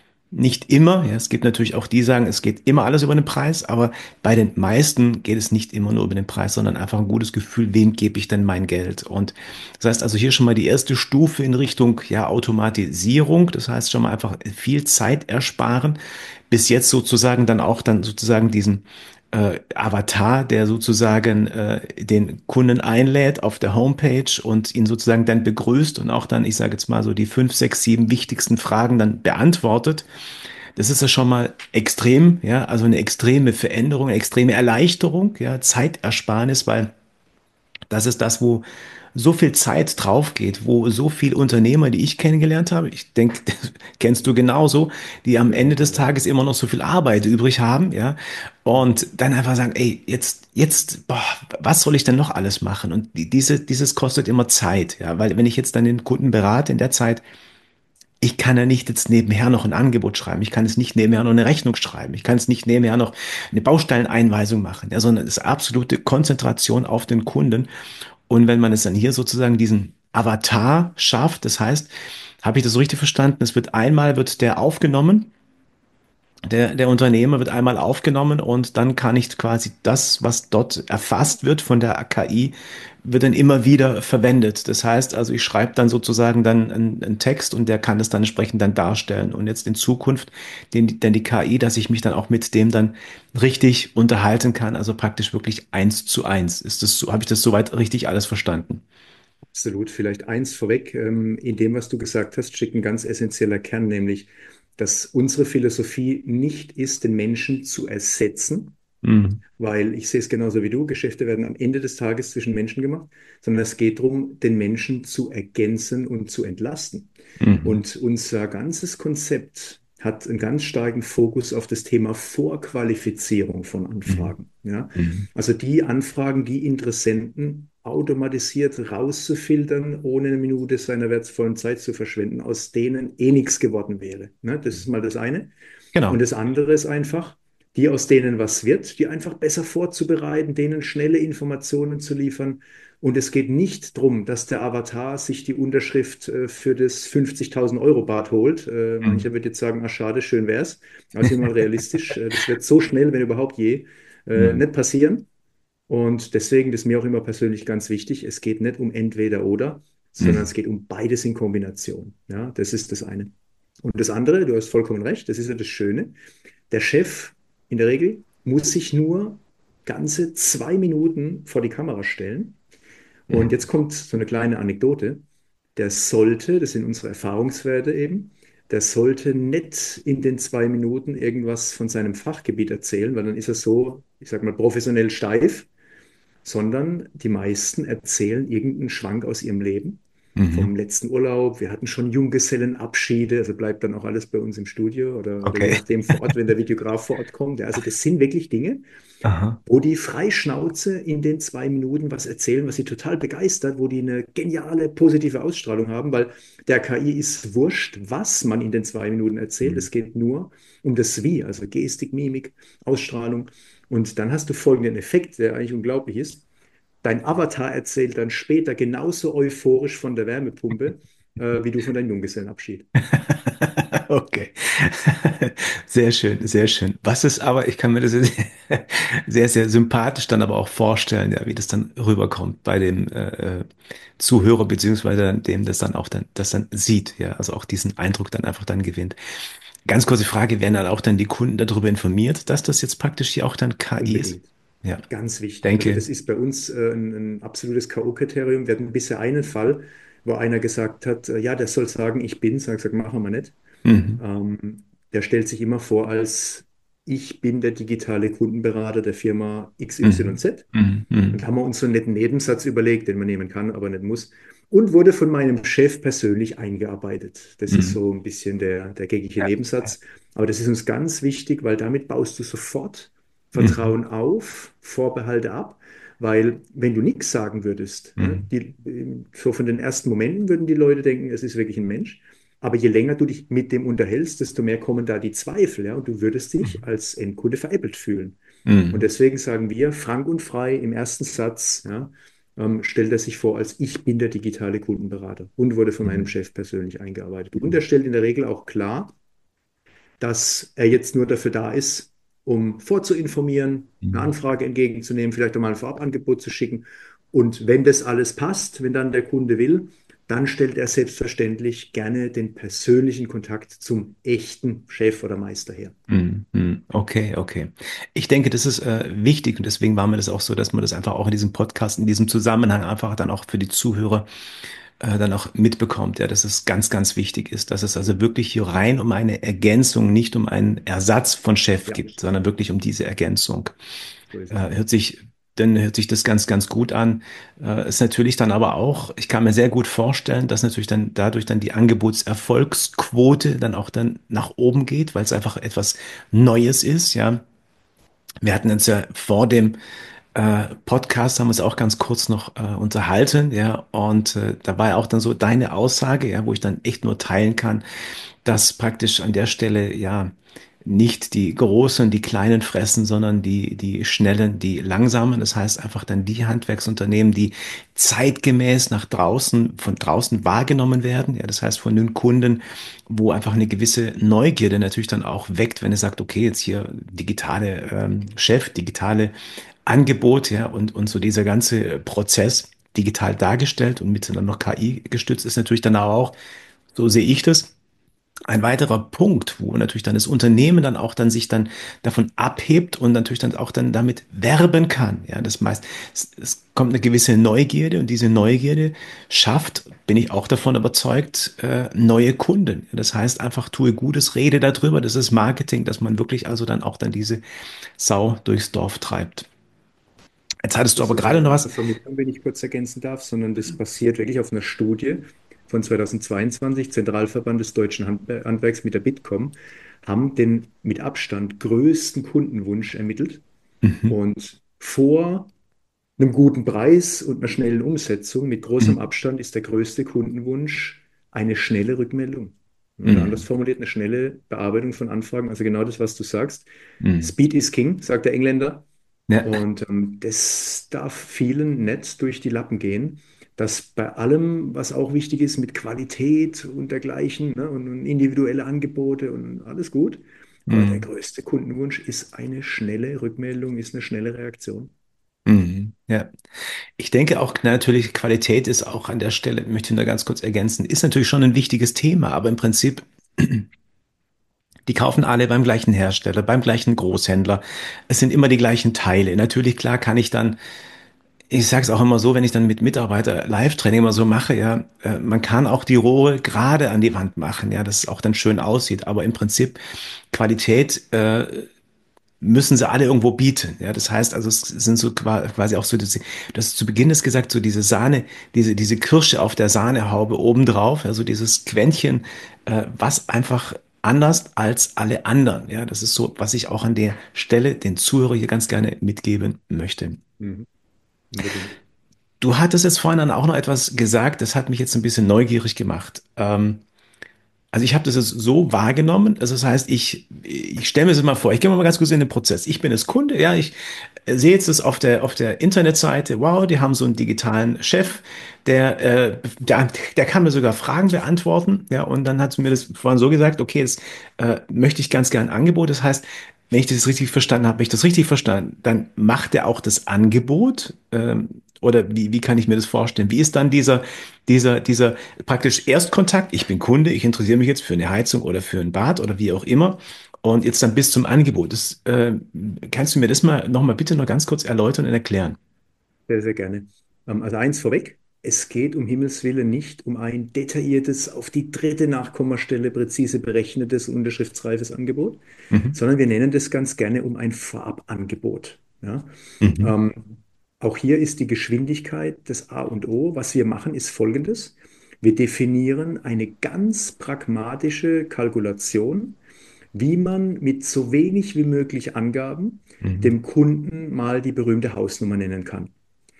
nicht immer, ja, es gibt natürlich auch die, die sagen, es geht immer alles über den Preis, aber bei den meisten geht es nicht immer nur über den Preis, sondern einfach ein gutes Gefühl, wem gebe ich denn mein Geld? Und das heißt also hier schon mal die erste Stufe in Richtung, ja, Automatisierung, das heißt schon mal einfach viel Zeit ersparen, bis jetzt sozusagen dann auch dann sozusagen diesen äh, Avatar, der sozusagen äh, den Kunden einlädt auf der Homepage und ihn sozusagen dann begrüßt und auch dann, ich sage jetzt mal so die fünf, sechs, sieben wichtigsten Fragen dann beantwortet. Das ist ja schon mal extrem, ja, also eine extreme Veränderung, eine extreme Erleichterung, ja, Zeitersparnis, weil das ist das, wo so viel Zeit drauf geht, wo so viel Unternehmer, die ich kennengelernt habe, ich denke, kennst du genauso, die am Ende Genau, des ja. Tages immer noch so viel Arbeit übrig haben, ja, und dann einfach sagen, ey, jetzt, jetzt, boah, was soll ich denn noch alles machen? Und die- diese, dieses kostet immer Zeit, ja, weil wenn ich jetzt dann den Kunden berate in der Zeit, ich kann ja nicht jetzt nebenher noch ein Angebot schreiben. Ich kann es nicht nebenher noch eine Rechnung schreiben. Ich kann es nicht nebenher noch eine Baustelleneinweisung machen, ja, sondern es ist absolute Konzentration auf den Kunden. Und wenn man es dann hier sozusagen diesen Avatar schafft, das heißt, habe ich das so richtig verstanden? Es wird einmal wird der aufgenommen, der, der Unternehmer wird einmal aufgenommen und dann kann ich quasi das, was dort erfasst wird von der K I, wird dann immer wieder verwendet. Das heißt also, ich schreibe dann sozusagen dann einen, einen Text und der kann das dann entsprechend dann darstellen. Und jetzt in Zukunft, den, denn die K I, dass ich mich dann auch mit dem dann richtig unterhalten kann, also praktisch wirklich eins zu eins. Ist das so, habe ich das soweit richtig alles verstanden? Absolut. Vielleicht eins vorweg, ähm, in dem, was du gesagt hast, steckt ein ganz essentieller Kern, nämlich, dass unsere Philosophie nicht ist, den Menschen zu ersetzen, Mhm. weil ich sehe es genauso wie du, Geschäfte werden am Ende des Tages zwischen Menschen gemacht, sondern es geht darum, den Menschen zu ergänzen und zu entlasten. Mhm. Und unser ganzes Konzept hat einen ganz starken Fokus auf das Thema Vorqualifizierung von Mhm. Anfragen. Ja? Mhm. Also die Anfragen, die Interessenten automatisiert rauszufiltern, ohne eine Minute seiner wertvollen Zeit zu verschwenden, aus denen eh nichts geworden wäre. Ne? Das ist mal das eine. Und Genau. das andere ist einfach, die, aus denen was wird, die einfach besser vorzubereiten, denen schnelle Informationen zu liefern. Und es geht nicht darum, dass der Avatar sich die Unterschrift äh, für das fünfzigtausend Euro Bad holt. Äh, mancher Mhm. wird jetzt sagen, ach schade, schön wär's. Aber sind wir mal realistisch, äh, das wird so schnell, wenn überhaupt je, äh, Mhm. nicht passieren. Und deswegen, das ist mir auch immer persönlich ganz wichtig, es geht nicht um entweder oder, sondern es Mhm. geht um beides in Kombination. Ja, das ist das eine. Und das andere, du hast vollkommen recht, das ist ja das Schöne. Der Chef in der Regel muss sich nur ganze zwei Minuten vor die Kamera stellen. Und Mhm. jetzt kommt so eine kleine Anekdote. Der sollte, das sind unsere Erfahrungswerte eben, der sollte nicht in den zwei Minuten irgendwas von seinem Fachgebiet erzählen, weil dann ist er so, ich sag mal, professionell steif, sondern die meisten erzählen irgendeinen Schwank aus ihrem Leben. Mhm. Vom letzten Urlaub, wir hatten schon Junggesellenabschiede, also bleibt dann auch alles bei uns im Studio oder, oder je Okay. nachdem vor Ort, wenn der Videograf vor Ort kommt. Ja, also das sind wirklich Dinge, Aha. wo die Freischnauze in den zwei Minuten was erzählen, was sie total begeistert, wo die eine geniale, positive Ausstrahlung haben, weil der K I ist wurscht, was man in den zwei Minuten erzählt. Mhm. Es geht nur um das Wie, also Gestik, Mimik, Ausstrahlung. Und dann hast du folgenden Effekt, der eigentlich unglaublich ist. Dein Avatar erzählt dann später genauso euphorisch von der Wärmepumpe, äh, wie du von deinem Junggesellenabschied. Okay. Sehr schön, sehr schön. Was ist aber, ich kann mir das sehr, sehr sympathisch dann aber auch vorstellen, ja, wie das dann rüberkommt bei dem äh, äh, Zuhörer, beziehungsweise dem das dann auch dann, das dann sieht, ja, also auch diesen Eindruck dann einfach dann gewinnt. Ganz kurze Frage, werden dann auch dann die Kunden darüber informiert, dass das jetzt praktisch hier auch dann K I ist? Unbedingt. Ja, Ganz wichtig. Also denke. das ist bei uns äh, ein, ein absolutes K O-Kriterium. Wir hatten bisher einen Fall, wo einer gesagt hat, äh, ja, der soll sagen, ich bin's. Ich gesagt, machen wir nicht. Mhm. Ähm, Der stellt sich immer vor als, ich bin der digitale Kundenberater der Firma Mhm. X Y Z. Mhm. Und Mhm. haben wir uns so einen netten Nebensatz überlegt, den man nehmen kann, aber nicht muss. Und wurde von meinem Chef persönlich eingearbeitet. Das ist Mhm. so ein bisschen der, der gängige Ja. Nebensatz. Aber das ist uns ganz wichtig, weil damit baust du sofort Mhm. Vertrauen auf, Vorbehalte ab. Weil wenn du nichts sagen würdest, ja, Mhm. die, so von den ersten Momenten würden die Leute denken, es ist wirklich ein Mensch. Aber je länger du dich mit dem unterhältst, desto mehr kommen da die Zweifel. Ja, und du würdest dich Mhm. als Endkunde veräppelt fühlen. Und Mhm. deswegen sagen wir frank und frei im ersten Satz, ja, ähm, stellt er sich vor, als ich bin der digitale Kundenberater und wurde von meinem Mhm. Chef persönlich eingearbeitet. Und er stellt in der Regel auch klar, dass er jetzt nur dafür da ist, um vorzuinformieren, eine Mhm. Anfrage entgegenzunehmen, vielleicht auch mal ein Vorabangebot zu schicken. Und wenn das alles passt, wenn dann der Kunde will, dann stellt er selbstverständlich gerne den persönlichen Kontakt zum echten Chef oder Meister her. Mhm. Mhm. Okay, okay. Ich denke, das ist äh, wichtig und deswegen war mir das auch so, dass man das einfach auch in diesem Podcast, in diesem Zusammenhang einfach dann auch für die Zuhörer äh, dann auch mitbekommt, ja, dass es ganz, ganz wichtig ist, dass es also wirklich hier rein um eine Ergänzung, nicht um einen Ersatz von Chef Ja, gibt, sondern wirklich um diese Ergänzung. so ist es. Äh, hört sich, dann hört sich das ganz, ganz gut an. Äh, ist natürlich dann aber auch, ich kann mir sehr gut vorstellen, dass natürlich dann dadurch dann die Angebotserfolgsquote dann auch dann nach oben geht, weil es einfach etwas Neues ist, ja. Wir hatten uns ja vor dem äh, Podcast haben wir uns auch ganz kurz noch äh, unterhalten, ja, und äh, da war ja auch dann so deine Aussage, ja, wo ich dann echt nur teilen kann, dass praktisch an der Stelle ja nicht die Großen, die Kleinen fressen, sondern die, die Schnellen, die Langsamen. Das heißt einfach dann die Handwerksunternehmen, die zeitgemäß nach draußen, von draußen wahrgenommen werden. Ja, das heißt von den Kunden, wo einfach eine gewisse Neugierde natürlich dann auch weckt, wenn er sagt, okay, jetzt hier digitale ähm, Chef, digitale Angebot, ja, und, und so dieser ganze Prozess digital dargestellt und mit dann noch K I gestützt ist natürlich dann auch, so sehe ich das, ein weiterer Punkt, wo natürlich dann das Unternehmen dann auch dann sich dann davon abhebt und natürlich dann auch dann damit werben kann. Ja, das meist, es, es kommt eine gewisse Neugierde und diese Neugierde schafft, bin ich auch davon überzeugt, äh, neue Kunden. Das heißt einfach, tue Gutes, rede darüber. Das ist Marketing, dass man wirklich also dann auch dann diese Sau durchs Dorf treibt. Jetzt hattest du Das aber ist gerade eine noch was. Vermutung, wenn ich kurz ergänzen darf, sondern das basiert wirklich auf einer Studie von zweitausendzweiundzwanzig, Zentralverband des deutschen Handwer- Handwerks mit der Bitkom, haben den mit Abstand größten Kundenwunsch ermittelt. Mhm, Und vor einem guten Preis und einer schnellen Umsetzung mit großem mhm, Abstand ist der größte Kundenwunsch eine schnelle Rückmeldung. Oder anders mhm, formuliert, eine schnelle Bearbeitung von Anfragen. Also genau das, was du sagst. mhm. Speed is King, sagt der Engländer. Ja. Und ähm, das darf vielen nicht durch die Lappen gehen, dass bei allem, was auch wichtig ist, mit Qualität und dergleichen, ne, und, und individuelle Angebote und alles gut. Aber der Mhm. größte Kundenwunsch ist eine schnelle Rückmeldung, ist eine schnelle Reaktion. Mhm. Ja. Ich denke auch natürlich, Qualität ist auch an der Stelle, möchte ich nur ganz kurz ergänzen, ist natürlich schon ein wichtiges Thema, aber im Prinzip, die kaufen alle beim gleichen Hersteller, beim gleichen Großhändler. Es sind immer die gleichen Teile. Natürlich, klar, kann ich dann, ich sage es auch immer so, wenn ich dann mit Mitarbeiter Live-Training immer so mache, ja, äh, man kann auch die Rohre gerade an die Wand machen, ja, dass es auch dann schön aussieht. Aber im Prinzip Qualität äh, müssen sie alle irgendwo bieten. Ja, das heißt also, es sind so qua- quasi auch so, diese, du hast zu Beginn das gesagt, so diese Sahne, diese, diese Kirsche auf der Sahnehaube obendrauf, also dieses Quäntchen, äh, was einfach anders als alle anderen. Ja, das ist so, was ich auch an der Stelle den Zuhörer hier ganz gerne mitgeben möchte. Mhm, unbedingt. Du hattest jetzt vorhin dann auch noch etwas gesagt, das hat mich jetzt ein bisschen neugierig gemacht. Ähm, also ich habe das jetzt so wahrgenommen. Also das heißt, ich, ich stelle mir das mal vor, ich gehe mal ganz kurz in den Prozess. Ich bin jetzt Kunde, ja, ich äh, sehe jetzt das auf der, auf der Internetseite, wow, die haben so einen digitalen Chef, der, äh, der, der kann mir sogar Fragen beantworten, ja, und dann hat sie mir das vorhin so gesagt, okay, jetzt äh, möchte ich ganz gern ein Angebot. Das heißt, wenn ich das richtig verstanden habe, wenn ich das richtig verstanden, dann macht er auch das Angebot, ähm, oder wie, wie kann ich mir das vorstellen? Wie ist dann dieser, dieser, dieser praktisch Erstkontakt? Ich bin Kunde, ich interessiere mich jetzt für eine Heizung oder für ein Bad oder wie auch immer. Und jetzt dann bis zum Angebot. Das, äh, kannst du mir das mal noch mal bitte noch ganz kurz erläutern und erklären? Sehr, sehr gerne. Ähm, also eins vorweg, es geht um Himmels Willen nicht um ein detailliertes, auf die dritte Nachkommastelle präzise berechnetes, unterschriftsreifes Angebot, Mhm. sondern wir nennen das ganz gerne um ein Vorabangebot. Ja? Mhm. Ähm, Auch hier ist die Geschwindigkeit das A und O. Was wir machen, ist Folgendes. Wir definieren eine ganz pragmatische Kalkulation, wie man mit so wenig wie möglich Angaben Mhm. dem Kunden mal die berühmte Hausnummer nennen kann.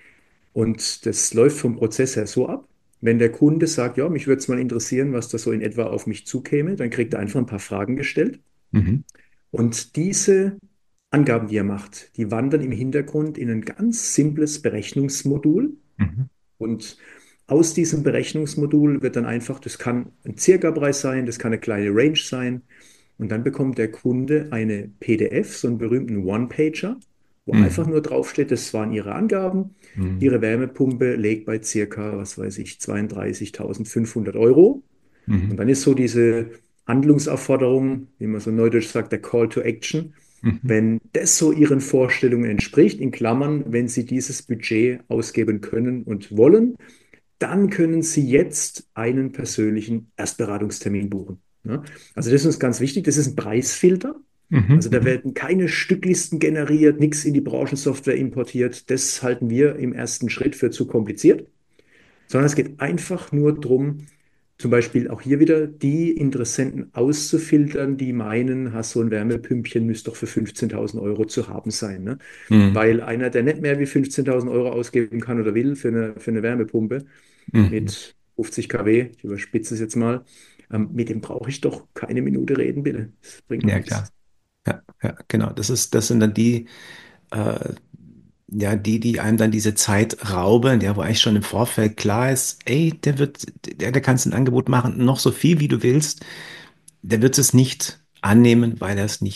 Und das läuft vom Prozess her so ab. Wenn der Kunde sagt, ja, mich würde es mal interessieren, was da so in etwa auf mich zukäme, dann kriegt er einfach ein paar Fragen gestellt. Mhm. Und diese Angaben, die er macht, die wandern im Hintergrund in ein ganz simples Berechnungsmodul. Mhm. Und aus diesem Berechnungsmodul wird dann einfach, das kann ein Circa-Preis sein, das kann eine kleine Range sein. Und dann bekommt der Kunde eine P D F, so einen berühmten One-Pager, wo einfach Mhm. nur draufsteht, das waren Ihre Angaben. Mhm. Ihre Wärmepumpe legt bei circa, was weiß ich, zweiunddreißigtausendfünfhundert Euro. Und Mhm. dann ist so diese Handlungsaufforderung, wie man so neudeutsch sagt, der Call to Action. Mhm. Wenn das so Ihren Vorstellungen entspricht, in Klammern, wenn Sie dieses Budget ausgeben können und wollen, dann können Sie jetzt einen persönlichen Erstberatungstermin buchen. Ja? Also das ist uns ganz wichtig, das ist ein Preisfilter. Mhm. Also da Mhm. werden keine Stücklisten generiert, nichts in die Branchensoftware importiert. Das halten wir im ersten Schritt für zu kompliziert, sondern es geht einfach nur darum, zum Beispiel auch hier wieder die Interessenten auszufiltern, die meinen, ha, so ein Wärmepümpchen müsste doch für fünfzehntausend Euro zu haben sein. Ne? Mhm. Weil einer, der nicht mehr wie fünfzehntausend Euro ausgeben kann oder will für eine, für eine Wärmepumpe Mhm. mit fünfzig Kilowatt, ich überspitze es jetzt mal, ähm, mit dem brauche ich doch keine Minute reden, bitte. Das bringt doch Ja, nichts. klar. Ja, ja, genau. Das ist, das sind dann die, äh, ja, die, die einem dann diese Zeit rauben, ja, wo eigentlich schon im Vorfeld klar ist, ey, der wird, der, der kannst ein Angebot machen, noch so viel wie du willst, der wird es nicht annehmen, weil er es nicht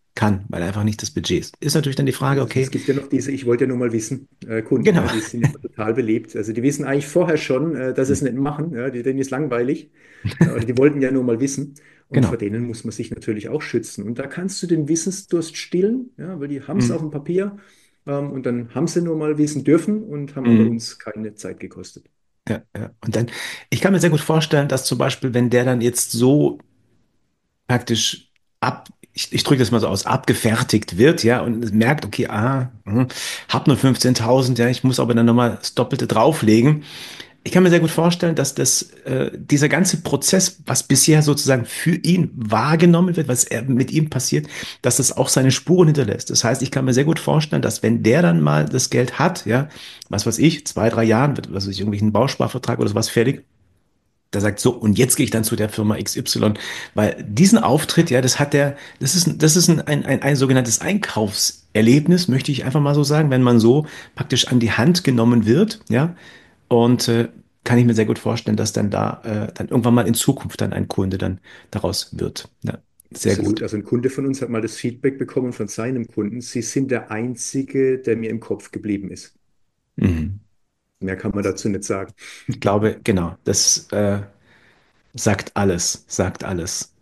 kann, weil einfach nicht das Budget ist. Ist natürlich dann die Frage, Es, es okay, gibt ja noch diese, ich wollte ja nur mal wissen, äh, Kunden, genau, ja, die sind immer total beliebt. Also die wissen eigentlich vorher schon, äh, dass sie es nicht machen, ja, die, denen ist langweilig, äh, oder die wollten ja nur mal wissen. Und vor genau. denen muss man sich natürlich auch schützen. Und da kannst du den Wissensdurst stillen, ja, weil die haben es auf Mhm. dem Papier, ähm, und dann haben sie nur mal wissen dürfen und haben aber Mhm. uns keine Zeit gekostet. Ja, ja. Und dann, ich kann mir sehr gut vorstellen, dass zum Beispiel, wenn der dann jetzt so praktisch ab, ich, ich drücke das mal so aus, abgefertigt wird, ja, und merkt, okay, ah, hm, hab nur fünfzehntausend, ja, ich muss aber dann nochmal das Doppelte drauflegen. Ich kann mir sehr gut vorstellen, dass das, äh, dieser ganze Prozess, was bisher sozusagen für ihn wahrgenommen wird, was er mit ihm passiert, dass das auch seine Spuren hinterlässt. Das heißt, ich kann mir sehr gut vorstellen, dass wenn der dann mal das Geld hat, ja, was weiß ich, zwei, drei Jahren, wird, was weiß ich, irgendwie ein Bausparvertrag oder sowas fertig, der sagt so, und jetzt gehe ich dann zu der Firma X Y, weil diesen Auftritt, ja, das hat der, das ist, das ist ein, ein, ein, ein sogenanntes Einkaufserlebnis, möchte ich einfach mal so sagen, wenn man so praktisch an die Hand genommen wird, ja, und äh, kann ich mir sehr gut vorstellen, dass dann da äh, dann irgendwann mal in Zukunft dann ein Kunde dann daraus wird. Ja, sehr Absolut. gut. Also ein Kunde von uns hat mal das Feedback bekommen von seinem Kunden, Sie sind der Einzige, der mir im Kopf geblieben ist. Mhm. Mehr kann man dazu nicht sagen. Ich glaube, genau, das äh, sagt alles, sagt alles.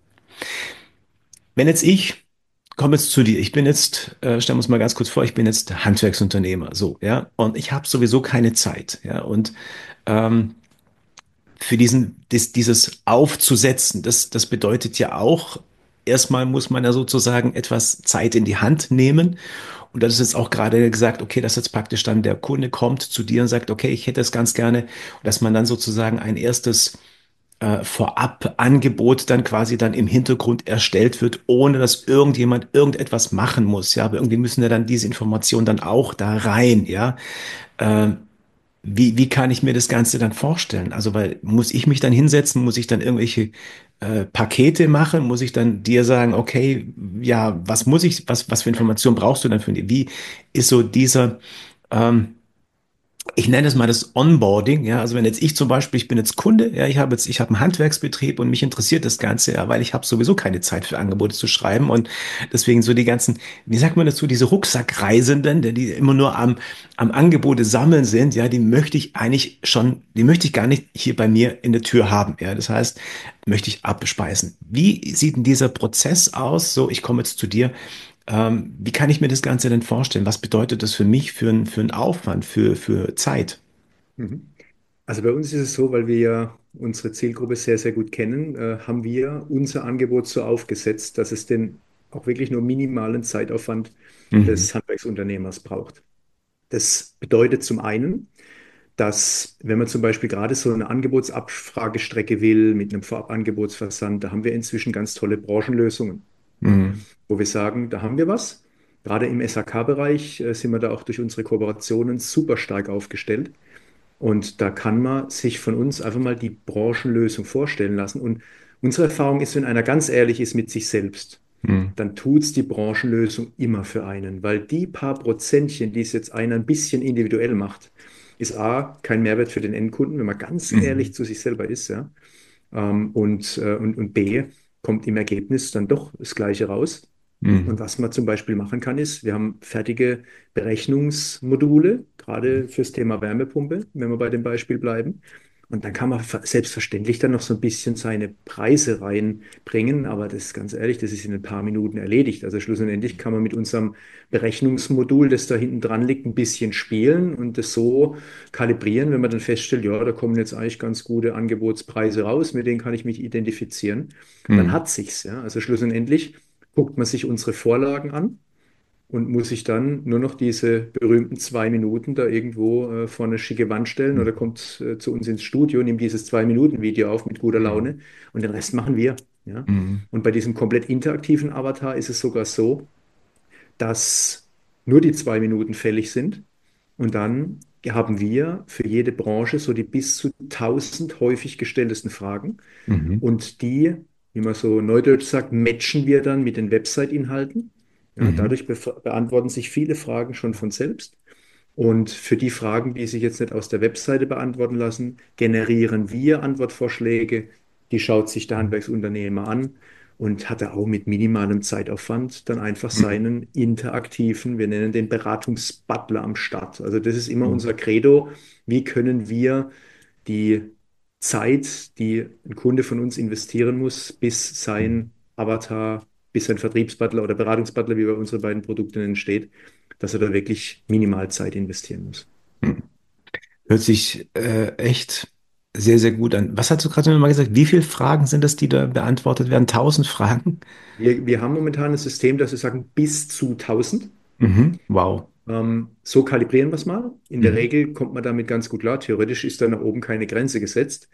Wenn jetzt ich komme jetzt zu dir, ich bin jetzt, äh, stellen wir uns mal ganz kurz vor, ich bin jetzt Handwerksunternehmer, so, ja, und ich habe sowieso keine Zeit, ja, und ähm, für diesen, dis, dieses aufzusetzen, das, das bedeutet ja auch, erstmal muss man ja sozusagen etwas Zeit in die Hand nehmen. Und das ist jetzt auch gerade gesagt, okay, dass jetzt praktisch dann der Kunde kommt zu dir und sagt, okay, ich hätte das ganz gerne, und dass man dann sozusagen ein erstes äh, Vorab-Angebot dann quasi dann im Hintergrund erstellt wird, ohne dass irgendjemand irgendetwas machen muss. Ja, aber irgendwie müssen ja dann diese Informationen dann auch da rein. Ja, ähm, wie, wie kann ich mir das Ganze dann vorstellen? Also, weil muss ich mich dann hinsetzen, muss ich dann irgendwelche äh, Pakete machen, muss ich dann dir sagen, okay, ja, was muss ich, was, was für Informationen brauchst du dann für die? Wie ist so dieser, ähm, ich nenne es mal das Onboarding, ja, also wenn jetzt ich zum Beispiel, ich bin jetzt Kunde, ja, ich habe jetzt, ich habe einen Handwerksbetrieb und mich interessiert das Ganze, ja, weil ich habe sowieso keine Zeit für Angebote zu schreiben und deswegen so die ganzen, wie sagt man dazu, diese Rucksackreisenden, die die immer nur am, am Angebote sammeln sind, ja, die möchte ich eigentlich schon, die möchte ich gar nicht hier bei mir in der Tür haben, ja, das heißt, möchte ich abspeisen. Wie sieht denn dieser Prozess aus? So, ich komme jetzt zu dir. Ähm, wie kann ich mir das Ganze denn vorstellen? Was bedeutet das für mich, für, ein- für einen Aufwand, für, für Zeit? Mhm. Also bei uns ist es so, weil wir ja unsere Zielgruppe sehr, sehr gut kennen, äh, haben wir unser Angebot so aufgesetzt, dass es den auch wirklich nur minimalen Zeitaufwand Mhm. des Handwerksunternehmers braucht. Das bedeutet zum einen, dass wenn man zum Beispiel gerade so eine Angebotsabfragestrecke will mit einem Vorabangebotsversand, da haben wir inzwischen ganz tolle Branchenlösungen, ja, Mhm. wo wir sagen, da haben wir was. Gerade im S A K-Bereich äh, sind wir da auch durch unsere Kooperationen super stark aufgestellt. Und da kann man sich von uns einfach mal die Branchenlösung vorstellen lassen. Und unsere Erfahrung ist, wenn einer ganz ehrlich ist mit sich selbst, Mhm. dann tut es die Branchenlösung immer für einen, weil die paar Prozentchen, die es jetzt einer ein bisschen individuell macht, ist A, kein Mehrwert für den Endkunden, wenn man ganz ehrlich Mhm. zu sich selber ist, ja. Ähm, und, äh, und, und B, kommt im Ergebnis dann doch das Gleiche raus. Und Mhm. was man zum Beispiel machen kann, ist, wir haben fertige Berechnungsmodule, gerade fürs Thema Wärmepumpe, wenn wir bei dem Beispiel bleiben. Und dann kann man ver- selbstverständlich dann noch so ein bisschen seine Preise reinbringen, aber das ist ganz ehrlich, das ist in ein paar Minuten erledigt. Also schlussendlich kann man mit unserem Berechnungsmodul, das da hinten dran liegt, ein bisschen spielen und das so kalibrieren, wenn man dann feststellt, ja, da kommen jetzt eigentlich ganz gute Angebotspreise raus, mit denen kann ich mich identifizieren. Dann Mhm. hat sich's, ja. Also schlussendlich guckt man sich unsere Vorlagen an und muss sich dann nur noch diese berühmten zwei Minuten da irgendwo äh, vor eine schicke Wand stellen oder kommt äh, zu uns ins Studio, nimmt dieses Zwei-Minuten-Video auf mit guter Mhm. Laune und den Rest machen wir. Ja? Mhm. Und bei diesem komplett interaktiven Avatar ist es sogar so, dass nur die zwei Minuten fällig sind und dann haben wir für jede Branche so die bis zu tausend häufig gestelltesten Fragen Mhm. und die, wie man so neudeutsch sagt, matchen wir dann mit den Website-Inhalten. Ja, Mhm. dadurch be beantworten sich viele Fragen schon von selbst. Und für die Fragen, die sich jetzt nicht aus der Webseite beantworten lassen, generieren wir Antwortvorschläge. Die schaut sich der Handwerksunternehmer an und hat er auch mit minimalem Zeitaufwand dann einfach Mhm. seinen interaktiven, wir nennen den Beratungsbutler am Start. Also das ist immer Mhm. unser Credo. Wie können wir die Zeit, die ein Kunde von uns investieren muss, bis sein Avatar, bis sein Vertriebsbutler oder Beratungsbutler, wie bei unseren beiden Produkten entsteht, dass er da wirklich minimal Zeit investieren muss. Mhm. Hört sich äh, echt sehr, sehr gut an. Was hast du gerade nochmal gesagt? Wie viele Fragen sind das, die da beantwortet werden? Tausend Fragen? Wir, wir haben momentan ein System, dass wir sagen, bis zu tausend. Mhm. Wow. Ähm, so kalibrieren wir es mal. In der Mhm. Regel kommt man damit ganz gut klar. Theoretisch ist da nach oben keine Grenze gesetzt.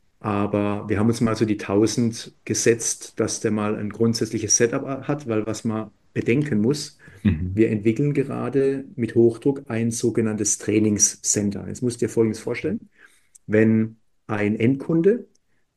Aber wir haben uns mal so die tausend gesetzt, dass der mal ein grundsätzliches Setup hat, weil was man bedenken muss, Mhm. wir entwickeln gerade mit Hochdruck ein sogenanntes Trainingscenter. Jetzt musst du dir Folgendes vorstellen. Wenn ein Endkunde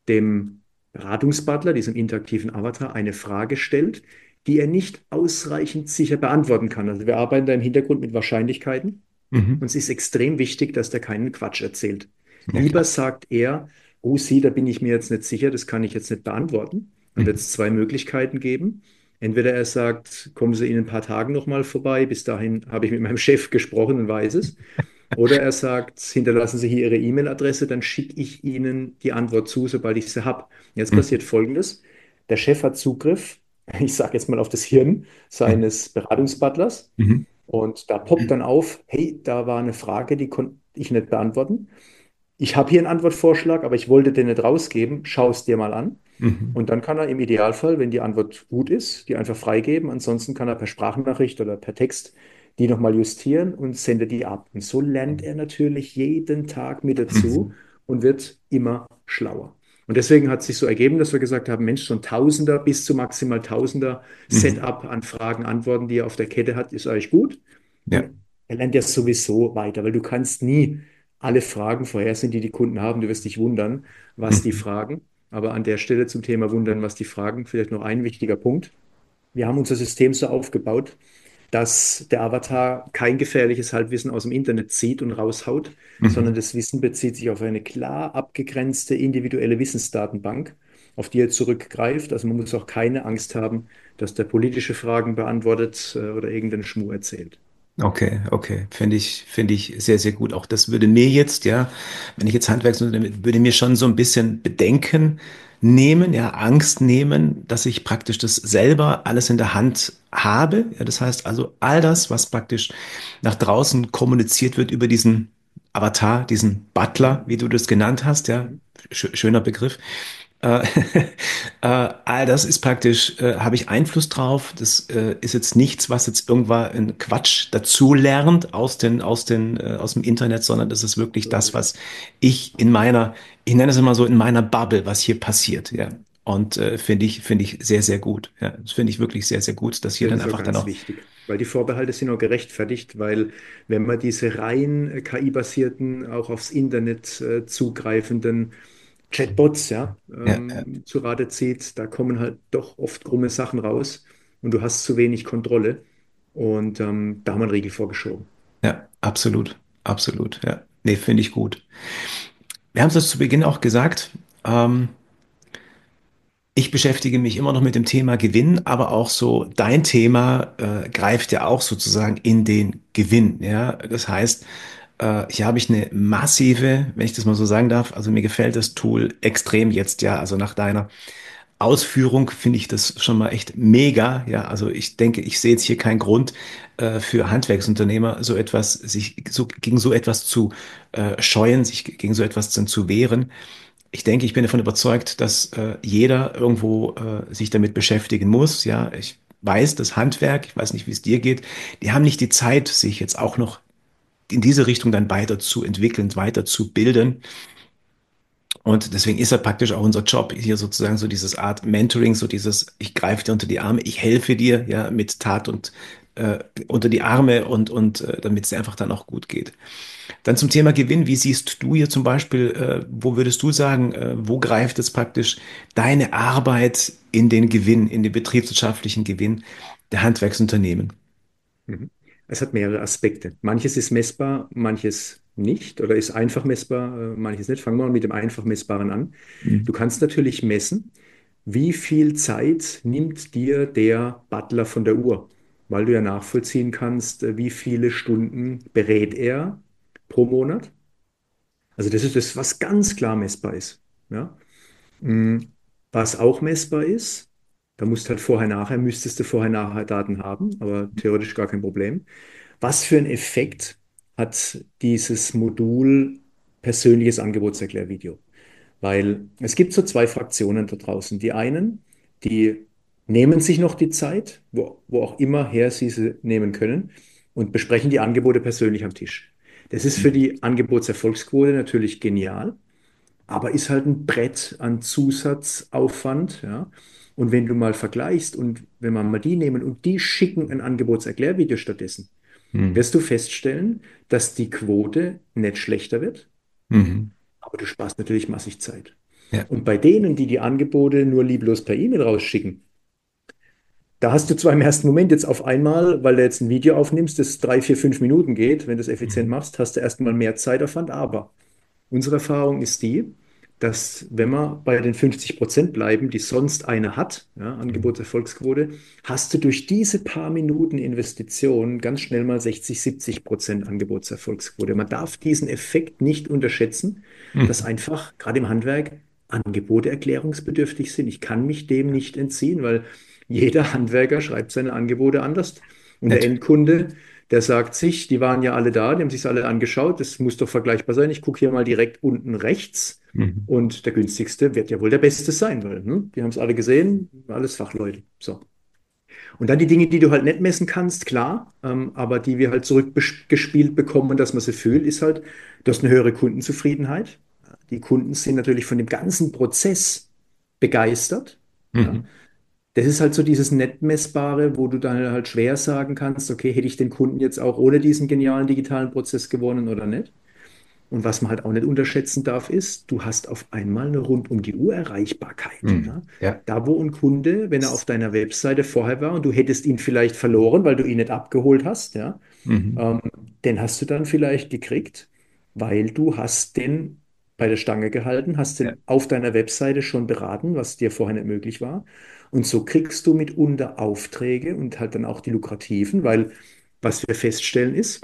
dem Beratungsbutler, diesem interaktiven Avatar, eine Frage stellt, die er nicht ausreichend sicher beantworten kann. Also wir arbeiten da im Hintergrund mit Wahrscheinlichkeiten Mhm. und es ist extrem wichtig, dass der keinen Quatsch erzählt. Ja, Lieber klar. sagt er, oh Sie, da bin ich mir jetzt nicht sicher, das kann ich jetzt nicht beantworten. Dann wird Mhm. es zwei Möglichkeiten geben. Entweder er sagt, kommen Sie in ein paar Tagen nochmal vorbei, bis dahin habe ich mit meinem Chef gesprochen und weiß es. Oder er sagt, hinterlassen Sie hier Ihre E-Mail-Adresse, dann schicke ich Ihnen die Antwort zu, sobald ich sie habe. Jetzt Mhm. passiert Folgendes. Der Chef hat Zugriff, ich sage jetzt mal auf das Hirn Mhm. seines Beratungsbutlers Mhm. und da poppt dann auf, hey, da war eine Frage, die konnte ich nicht beantworten. Ich habe hier einen Antwortvorschlag, aber ich wollte den nicht rausgeben. Schau es dir mal an. Mhm. Und dann kann er im Idealfall, wenn die Antwort gut ist, die einfach freigeben. Ansonsten kann er per Sprachnachricht oder per Text die nochmal justieren und sendet die ab. Und so lernt er natürlich jeden Tag mit dazu Mhm. und wird immer schlauer. Und deswegen hat es sich so ergeben, dass wir gesagt haben, Mensch, so ein Tausender bis zu maximal Tausender Mhm. Setup an Fragen, Antworten, die er auf der Kette hat, ist eigentlich gut. Und Ja. er lernt ja sowieso weiter, weil du kannst nie alle Fragen vorhersehen, die die Kunden haben. Du wirst dich wundern, was die Mhm. fragen. Aber an der Stelle zum Thema Wundern, was die fragen, vielleicht noch ein wichtiger Punkt. Wir haben unser System so aufgebaut, dass der Avatar kein gefährliches Halbwissen aus dem Internet zieht und raushaut, sondern Mhm. das Wissen bezieht sich auf eine klar abgegrenzte individuelle Wissensdatenbank, auf die er zurückgreift. Also man muss auch keine Angst haben, dass der politische Fragen beantwortet äh, oder irgendeinen Schmuh erzählt. Okay, okay. Finde ich, finde ich sehr, sehr gut. Auch das würde mir jetzt, ja, wenn ich jetzt Handwerksunternehmer, würde mir schon so ein bisschen Bedenken nehmen, ja, Angst nehmen, dass ich praktisch das selber alles in der Hand habe. Ja, das heißt also, all das, was praktisch nach draußen kommuniziert wird über diesen Avatar, diesen Butler, Mhm. wie du das genannt hast, ja, Mhm. sch schöner Begriff. Äh, äh, all das ist praktisch, äh, habe ich Einfluss drauf. Das äh, ist jetzt nichts, was jetzt irgendwann ein Quatsch dazu lernt aus den, aus den, äh, aus dem Internet, sondern das ist wirklich So ist das, es. was ich in meiner, ich nenne es immer so, in meiner Bubble, was hier passiert, ja. Mhm. Und äh, finde ich, finde ich sehr, sehr gut. Ja, das finde ich wirklich sehr, sehr gut, dass hier Das dann ist auch einfach dann ganz auch. wichtig, weil die Vorbehalte sind auch gerechtfertigt, weil wenn man diese rein äh, K I-basierten, auch aufs Internet äh, zugreifenden Chatbots ja, Ja, ja, ähm, zu Rate zieht, da kommen halt doch oft krumme Sachen raus und du hast zu wenig Kontrolle und ähm, da haben wir einen Riegel vorgeschoben. ja, absolut, absolut. Ja, nee, finde ich gut. Wir haben es das zu Beginn auch gesagt. Ähm, Ich beschäftige mich immer noch mit dem Thema Gewinn, aber auch so dein Thema äh, greift ja auch sozusagen in den Gewinn. Ja, das heißt, äh, hier habe ich eine massive, wenn ich das mal so sagen darf, also mir gefällt das Tool extrem jetzt. Ja, also nach deiner Ausführung finde ich das schon mal echt mega. Ja, also ich denke, ich sehe jetzt hier keinen Grund äh, für Handwerksunternehmer, so etwas, sich so, gegen so etwas zu äh, scheuen, sich gegen so etwas zu, zu wehren. Ich denke, ich bin davon überzeugt, dass äh, jeder irgendwo äh, sich damit beschäftigen muss. Ja, ich weiß, das Handwerk, ich weiß nicht, wie es dir geht, die haben nicht die Zeit, sich jetzt auch noch in diese Richtung dann weiterzuentwickeln, weiterzubilden. Und deswegen ist er praktisch auch unser Job, hier sozusagen so dieses Art Mentoring, so dieses, ich greife dir unter die Arme, ich helfe dir, ja, mit Tat und äh, unter die Arme und, und äh, damit es dir einfach dann auch gut geht. Dann zum Thema Gewinn. Wie siehst du hier zum Beispiel, äh, wo würdest du sagen, äh, wo greift es praktisch deine Arbeit in den Gewinn, in den betriebswirtschaftlichen Gewinn der Handwerksunternehmen? Mhm. Es hat mehrere Aspekte. Manches ist messbar, manches nicht oder ist einfach messbar, äh, manches nicht. Fangen wir mal mit dem einfach Messbaren an. Mhm. Du kannst natürlich messen, wie viel Zeit nimmt dir der Butler von der Uhr? Weil du ja nachvollziehen kannst, äh, wie viele Stunden berät er pro Monat. Also das ist das, was ganz klar messbar ist. Ja? Mm, Was auch messbar ist, da musst du halt vorher, nachher, müsstest du vorher, nachher Daten haben, aber theoretisch gar kein Problem. Was für einen Effekt hat dieses Modul persönliches Angebotserklärvideo? Weil es gibt so zwei Fraktionen da draußen. Die einen, die nehmen sich noch die Zeit, wo, wo auch immer her sie sie nehmen können, und besprechen die Angebote persönlich am Tisch. Das ist für die Angebotserfolgsquote natürlich genial, aber ist halt ein Brett an Zusatzaufwand. Ja? Und wenn du mal vergleichst und wenn wir mal die nehmen und die schicken ein Angebotserklärvideo stattdessen, Mhm. wirst du feststellen, dass die Quote nicht schlechter wird, Mhm. aber du sparst natürlich massig Zeit. Ja. Und bei denen, die die Angebote nur lieblos per E-Mail rausschicken, da hast du zwar im ersten Moment jetzt auf einmal, weil du jetzt ein Video aufnimmst, das drei, vier, fünf Minuten geht, wenn du es effizient Mhm. machst, hast du erstmal mehr Zeitaufwand, aber unsere Erfahrung ist die, dass wenn wir bei den fünfzig Prozent bleiben, die sonst eine hat, ja, Mhm. Angebotserfolgsquote, hast du durch diese paar Minuten Investition ganz schnell mal sechzig, siebzig Prozent Angebotserfolgsquote. Man darf diesen Effekt nicht unterschätzen, dass Mhm. einfach gerade im Handwerk Angebote erklärungsbedürftig sind. Ich kann mich dem nicht entziehen, weil jeder Handwerker schreibt seine Angebote anders. Und der Natürlich. Endkunde, der sagt sich, die waren ja alle da, die haben sich alle angeschaut, das muss doch vergleichbar sein. Ich gucke hier mal direkt unten rechts Mhm. und der günstigste wird ja wohl der beste sein, weil hm, die haben es alle gesehen, alles Fachleute. So. Und dann die Dinge, die du halt nicht messen kannst, klar, ähm, aber die wir halt zurückgespielt bekommen, dass man sie fühlt, ist halt, du hast eine höhere Kundenzufriedenheit. Die Kunden sind natürlich von dem ganzen Prozess begeistert. Ja. Mhm. Das ist halt so dieses nicht messbare, wo du dann halt schwer sagen kannst, okay, hätte ich den Kunden jetzt auch ohne diesen genialen digitalen Prozess gewonnen oder nicht? Und was man halt auch nicht unterschätzen darf, ist, du hast auf einmal eine rund um die Uhr Erreichbarkeit. Mhm. Ja? Ja. Da, wo ein Kunde, wenn er auf deiner Webseite vorher war und du hättest ihn vielleicht verloren, weil du ihn nicht abgeholt hast, ja, Mhm. ähm, den hast du dann vielleicht gekriegt, weil du hast den bei der Stange gehalten, hast Ja. den auf deiner Webseite schon beraten, was dir vorher nicht möglich war. Und so kriegst du mitunter Aufträge und halt dann auch die lukrativen, weil was wir feststellen ist,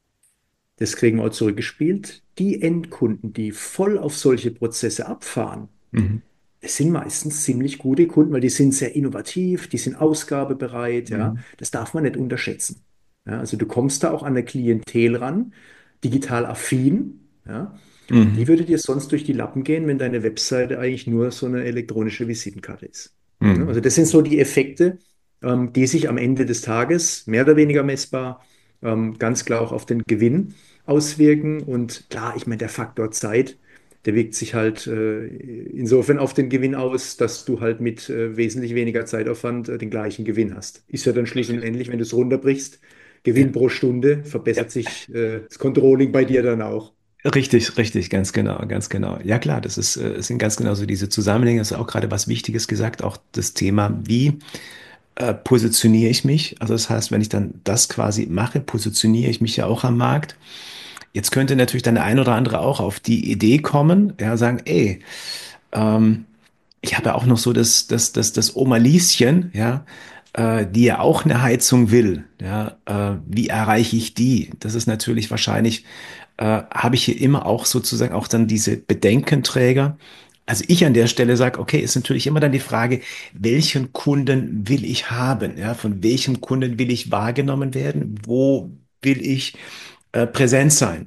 das kriegen wir auch zurückgespielt, die Endkunden, die voll auf solche Prozesse abfahren, Mhm. es sind meistens ziemlich gute Kunden, weil die sind sehr innovativ, die sind ausgabebereit, ja. Mhm. Das darf man nicht unterschätzen. Ja, also du kommst da auch an eine Klientel ran, digital affin, ja. Die Mhm. würde dir sonst durch die Lappen gehen, wenn deine Webseite eigentlich nur so eine elektronische Visitenkarte ist. Ja, Mhm. also das sind so die Effekte, ähm, die sich am Ende des Tages mehr oder weniger messbar ähm, ganz klar auch auf den Gewinn auswirken. Und klar, ich meine, der Faktor Zeit, der wirkt sich halt äh, insofern auf den Gewinn aus, dass du halt mit äh, wesentlich weniger Zeitaufwand äh, den gleichen Gewinn hast. Ist ja dann Richtig. schlussendlich, wenn du es runterbrichst, Ja. Gewinn pro Stunde, Ja. verbessert sich äh, das Controlling bei dir dann auch. Richtig, richtig, ganz genau, ganz genau. Ja klar, das ist, äh, es sind ganz genau so diese Zusammenhänge. Das ist auch gerade was Wichtiges gesagt, auch das Thema, wie äh, positioniere ich mich? Also das heißt, wenn ich dann das quasi mache, positioniere ich mich ja auch am Markt. Jetzt könnte natürlich dann der ein oder andere auch auf die Idee kommen, ja, sagen, ey, ähm, ich habe ja auch noch so das, das, das, das Oma Lieschen, ja, äh, die ja auch eine Heizung will. Ja, äh, wie erreiche ich die? Das ist natürlich wahrscheinlich, äh, habe ich hier immer auch sozusagen auch dann diese Bedenkenträger. Also ich an der Stelle sage, okay, ist natürlich immer dann die Frage, welchen Kunden will ich haben? Ja, von welchem Kunden will ich wahrgenommen werden? Wo will ich äh, präsent sein?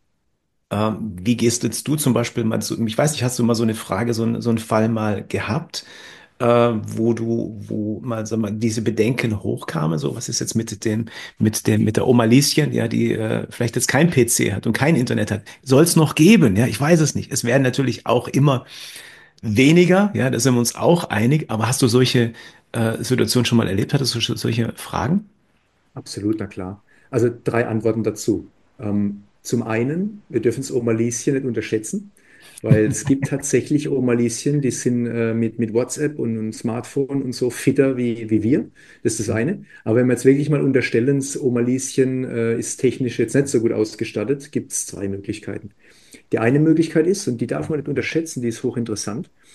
Ähm, wie gehst jetzt du zum Beispiel mal so, ich weiß nicht, hast du mal so eine Frage, so, ein, so einen Fall mal gehabt, äh, wo du, wo mal, sag mal, diese Bedenken hochkamen, so, was ist jetzt mit dem, mit dem, mit der Oma Lieschen, ja, die äh, vielleicht jetzt kein P C hat und kein Internet hat. Soll es noch geben? Ja, ich weiß es nicht. Es werden natürlich auch immer weniger, ja, da sind wir uns auch einig, aber hast du solche äh, Situationen schon mal erlebt? Hattest du schon solche Fragen? Absolut, na klar. Also drei Antworten dazu. Ähm, zum einen, wir dürfen das Oma Lieschen nicht unterschätzen, weil es gibt tatsächlich Oma Lieschen, die sind äh, mit, mit WhatsApp und einem Smartphone und so fitter wie, wie wir. Das ist das eine. Aber wenn wir jetzt wirklich mal unterstellen, das Oma Lieschen äh, ist technisch jetzt nicht so gut ausgestattet, gibt es zwei Möglichkeiten. Die eine Möglichkeit ist, und die darf man nicht unterschätzen, die ist hochinteressant,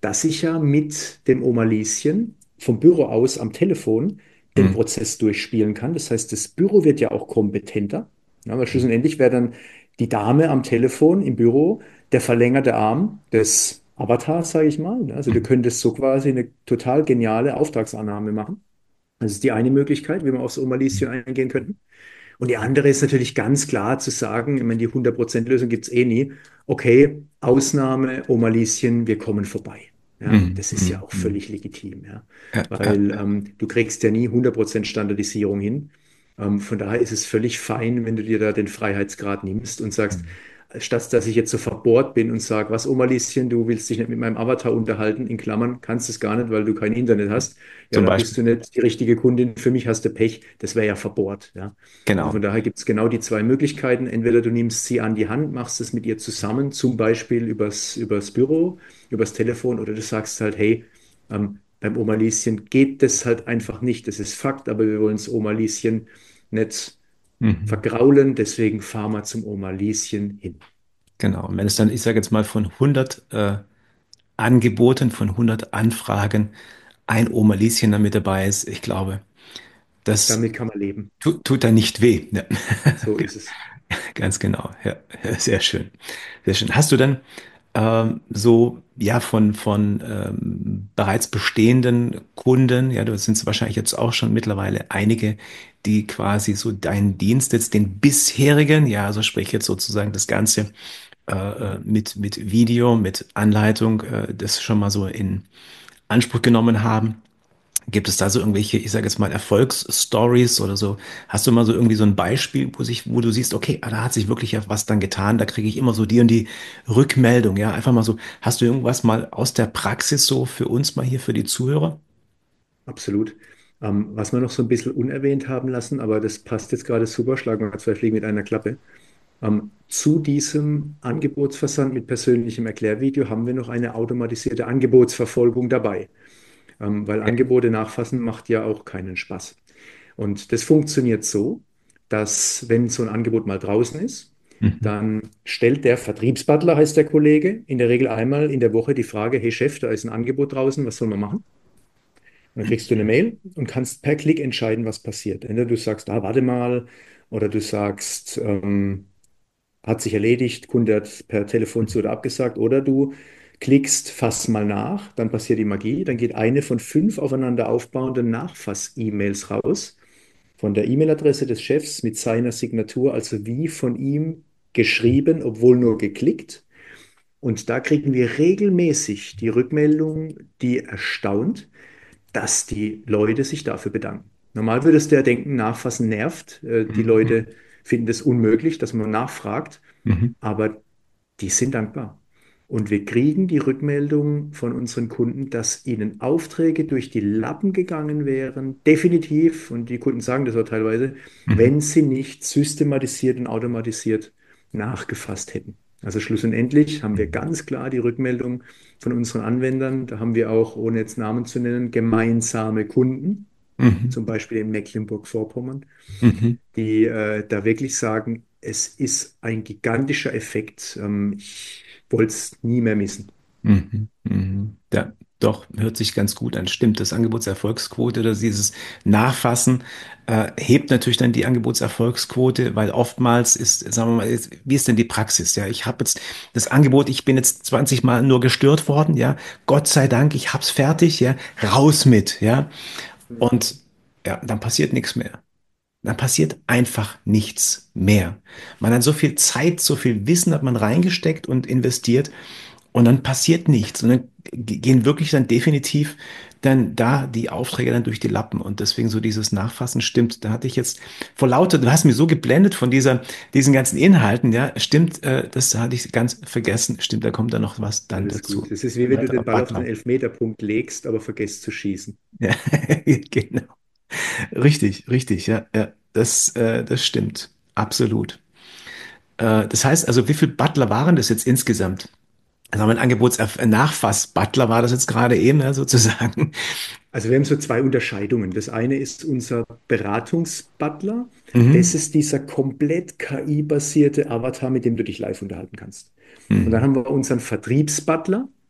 dass ich ja mit dem Oma Lieschen vom Büro aus am Telefon den Mhm. Prozess durchspielen kann. Das heißt, das Büro wird ja auch kompetenter. Ja, weil schlussendlich wäre dann die Dame am Telefon im Büro der verlängerte Arm des Avatars, sage ich mal. Also du Mhm. könntest so quasi eine total geniale Auftragsannahme machen. Das ist die eine Möglichkeit, wie wir aufs Oma Lieschen eingehen könnten. Und die andere ist natürlich ganz klar zu sagen, ich meine, die hundert Prozent Lösung gibt es eh nie. Okay, Ausnahme, Oma Lieschen, wir kommen vorbei. Ja, Mhm. das ist ja Mhm. auch Mhm. völlig legitim, ja. Ja, ja, Weil ja. ähm, du kriegst ja nie hundert Prozent Standardisierung hin. Ähm, von daher ist es völlig fein, wenn du dir da den Freiheitsgrad nimmst und sagst, Mhm. statt dass ich jetzt so verbohrt bin und sage, was, Oma Lieschen, du willst dich nicht mit meinem Avatar unterhalten, in Klammern, kannst es gar nicht, weil du kein Internet hast. Ja, Zum dann bist Beispiel. du nicht die richtige Kundin. Für mich hast du Pech. Das wäre ja verbohrt, ja. Also Genau. von daher gibt es genau die zwei Möglichkeiten. Entweder du nimmst sie an die Hand, machst es mit ihr zusammen, zum Beispiel übers, übers Büro, übers Telefon, oder du sagst halt, hey, ähm, beim Oma Lieschen geht das halt einfach nicht. Das ist Fakt, aber wir wollen das Oma Lieschen nicht Mhm. vergraulen, deswegen fahren wir zum Oma Lieschen hin. Genau. Und wenn es dann, ich sage jetzt mal, von hundert äh, Angeboten, von hundert Anfragen ein Oma Lieschen damit dabei ist, ich glaube, das Damit kann man leben. tut, tut da nicht weh. Ne? So ist es. Ganz genau. Ja, ja, sehr schön. Sehr schön. Hast du dann ähm, so, ja, von, von ähm, bereits bestehenden Kunden, ja, du sind wahrscheinlich jetzt auch schon mittlerweile einige, die quasi so deinen Dienst jetzt, den bisherigen, ja, also sprich jetzt sozusagen das Ganze äh, äh, mit, mit Video, mit Anleitung, äh, das schon mal so in Anspruch genommen haben. Gibt es da so irgendwelche, ich sage jetzt mal, Erfolgsstories oder so? Hast du mal so irgendwie so ein Beispiel, wo sich, wo du siehst, okay, ah, da hat sich wirklich was dann getan, da kriege ich immer so die und die Rückmeldung, ja, einfach mal so. Hast du irgendwas mal aus der Praxis so für uns mal hier, für die Zuhörer? Absolut. Ähm, was wir noch so ein bisschen unerwähnt haben lassen, aber das passt jetzt gerade super, schlagen wir zwei Fliegen mit einer Klappe. Ähm, zu diesem Angebotsversand mit persönlichem Erklärvideo haben wir noch eine automatisierte Angebotsverfolgung dabei. Ähm, weil Okay. Angebote nachfassen macht ja auch keinen Spaß. Und das funktioniert so, dass wenn so ein Angebot mal draußen ist, Mhm. dann stellt der Vertriebsbutler, heißt der Kollege, in der Regel einmal in der Woche die Frage, hey Chef, da ist ein Angebot draußen, was soll man machen? Und dann kriegst du eine Mail und kannst per Klick entscheiden, was passiert. Entweder du sagst, ah, warte mal, oder du sagst, ähm, hat sich erledigt, Kunde hat per Telefon zu oder abgesagt, oder du klickst, fass mal nach, dann passiert die Magie, dann geht eine von fünf aufeinander aufbauenden Nachfass-E-Mails raus, von der E-Mail-Adresse des Chefs mit seiner Signatur, also wie von ihm geschrieben, obwohl nur geklickt. Und da kriegen wir regelmäßig die Rückmeldung, die erstaunt, dass die Leute sich dafür bedanken. Normal würdest du ja denken, Nachfassen nervt. Äh, Die Mhm. Leute finden es unmöglich, dass man nachfragt, Mhm. aber die sind dankbar. Und wir kriegen die Rückmeldung von unseren Kunden, dass ihnen Aufträge durch die Lappen gegangen wären, definitiv, und die Kunden sagen das auch teilweise, Mhm. wenn sie nicht systematisiert und automatisiert nachgefasst hätten. Also schlussendlich haben wir Mhm. ganz klar die Rückmeldung von unseren Anwendern. Da haben wir auch, ohne jetzt Namen zu nennen, gemeinsame Kunden, Mhm. zum Beispiel in Mecklenburg-Vorpommern, Mhm. die äh, da wirklich sagen, es ist ein gigantischer Effekt. Ähm, ich wollte es nie mehr missen. Mhm. Mhm. Ja, doch, hört sich ganz gut an. Stimmt, das Angebotserfolgsquote oder dieses Nachfassen äh, hebt natürlich dann die Angebotserfolgsquote, weil oftmals ist, sagen wir mal, ist, wie ist denn die Praxis? Ja, ich habe jetzt das Angebot, ich bin jetzt zwanzig Mal nur gestört worden, ja, Gott sei Dank, ich hab's fertig, ja, raus mit, ja, und ja, dann passiert nichts mehr. Dann passiert einfach nichts mehr. Man hat so viel Zeit, so viel Wissen hat man reingesteckt und investiert und dann passiert nichts. Und dann g- gehen wirklich dann definitiv dann da die Aufträge dann durch die Lappen. Und deswegen so dieses Nachfassen stimmt. Da hatte ich jetzt vor lauter, du hast mich so geblendet von dieser, diesen ganzen Inhalten, ja, stimmt, äh, das hatte ich ganz vergessen. Stimmt, da kommt dann noch was dann Alles dazu. gut. Es ist wie Ein wenn du weiterer den Ball auf den Butler. Elfmeterpunkt legst, aber vergisst zu schießen. Ja, genau. Richtig, richtig, ja, ja. Das, äh, das stimmt. Absolut. Äh, das heißt also, wie viele Butler waren das jetzt insgesamt? Also ein Angebots-Nachfass-Butler war das jetzt gerade eben, ja, sozusagen. Also wir haben so zwei Unterscheidungen. Das eine ist unser Beratungsbutler. Das Mhm. ist dieser komplett K I-basierte Avatar, mit dem du dich live unterhalten kannst. Und dann Mhm. haben wir unseren Vertriebsbutler.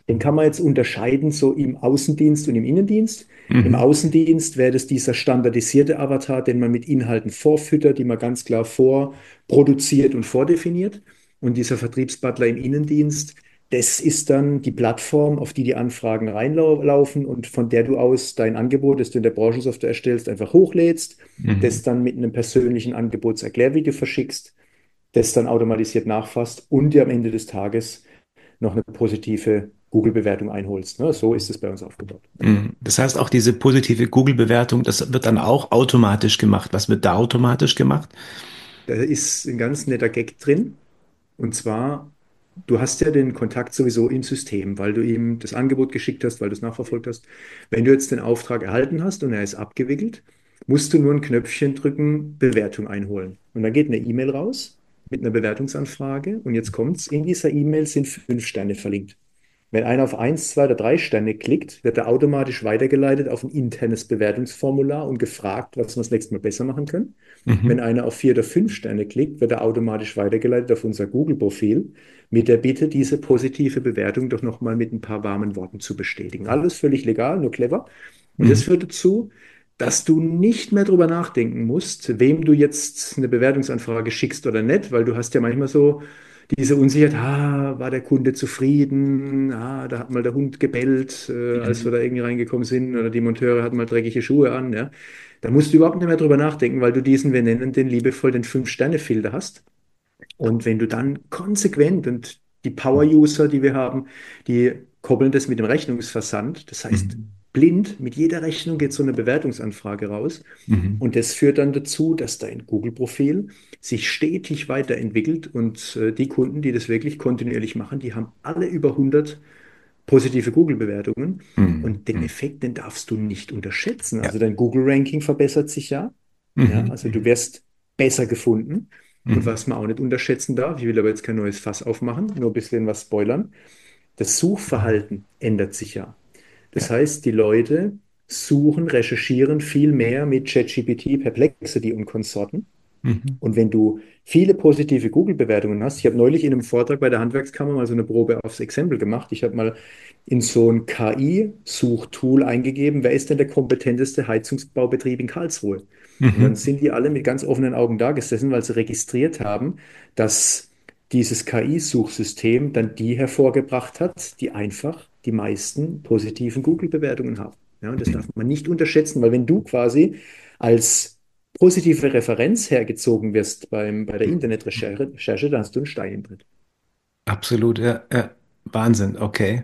Den kann man jetzt unterscheiden, so im Außendienst und im Innendienst. Im Mhm. Außendienst wäre das dieser standardisierte Avatar, den man mit Inhalten vorfüttert, die man ganz klar vorproduziert und vordefiniert. Und dieser Vertriebsbutler im Innendienst, das ist dann die Plattform, auf die die Anfragen reinlaufen und von der du aus dein Angebot, das du in der Branchensoftware erstellst, einfach hochlädst, das Mhm. dann mit einem persönlichen Angebotserklärvideo verschickst, das dann automatisiert nachfasst und dir am Ende des Tages noch eine positive Google-Bewertung einholst. Ne? So ist es bei uns aufgebaut. Mhm. Das heißt, auch diese positive Google-Bewertung, das wird dann auch automatisch gemacht. Was wird da automatisch gemacht? Da ist ein ganz netter Gag drin. Und zwar, du hast ja den Kontakt sowieso im System, weil du ihm das Angebot geschickt hast, weil du es nachverfolgt hast. Wenn du jetzt den Auftrag erhalten hast und er ist abgewickelt, musst du nur ein Knöpfchen drücken, Bewertung einholen. Und dann geht eine E-Mail raus mit einer Bewertungsanfrage. Und jetzt kommt's, in dieser E-Mail sind fünf Sterne verlinkt. Wenn einer auf eins, zwei oder drei Sterne klickt, wird er automatisch weitergeleitet auf ein internes Bewertungsformular und gefragt, was wir das nächste Mal besser machen können. Wenn Mhm. einer auf vier oder fünf Sterne klickt, wird er automatisch weitergeleitet auf unser Google-Profil mit der Bitte, diese positive Bewertung doch nochmal mit ein paar warmen Worten zu bestätigen. Alles völlig legal, nur clever. Und das Mhm. führt dazu, dass du nicht mehr drüber nachdenken musst, wem du jetzt eine Bewertungsanfrage schickst oder nicht, weil du hast ja manchmal so diese Unsicherheit, ah, war der Kunde zufrieden, ah, da hat mal der Hund gebellt, äh, als wir Mhm. da irgendwie reingekommen sind, oder die Monteure hatten mal dreckige Schuhe an, ja. Da musst du überhaupt nicht mehr drüber nachdenken, weil du diesen, wir nennen den liebevoll den Fünf-Sterne-Filter hast. Und wenn du dann konsequent und die Power-User, die wir haben, die koppeln das mit dem Rechnungsversand. Das heißt, Mhm. blind mit jeder Rechnung geht so eine Bewertungsanfrage raus. Mhm. Und das führt dann dazu, dass dein Google-Profil sich stetig weiterentwickelt und äh, die Kunden, die das wirklich kontinuierlich machen, die haben alle über hundert positive Google-Bewertungen. Mhm. Und den Mhm. Effekt, den darfst du nicht unterschätzen. Ja. Also dein Google-Ranking verbessert sich ja. Ja, Mhm. also du Mhm. wirst besser gefunden. Und Mhm. was man auch nicht unterschätzen darf, ich will aber jetzt kein neues Fass aufmachen, nur ein bisschen was spoilern. Das Suchverhalten ändert sich ja. Ja. Das heißt, die Leute suchen, recherchieren viel mehr mit ChatGPT, Perplexity und Konsorten. Mhm. Und wenn du viele positive Google-Bewertungen hast, ich habe neulich in einem Vortrag bei der Handwerkskammer mal so eine Probe aufs Exempel gemacht. Ich habe mal in so ein K I-Suchtool eingegeben, wer ist denn der kompetenteste Heizungsbaubetrieb in Karlsruhe? Und dann Mhm. sind die alle mit ganz offenen Augen da gesessen, weil sie registriert haben, dass dieses K I-Suchsystem dann die hervorgebracht hat, die einfach die meisten positiven Google-Bewertungen haben. Ja, und das darf Mhm. man nicht unterschätzen, weil wenn du quasi als positive Referenz hergezogen wirst beim, bei der Internetrecherche, Recherche, dann hast du einen Stein im Brett. Absolut, ja, ja. Wahnsinn, okay.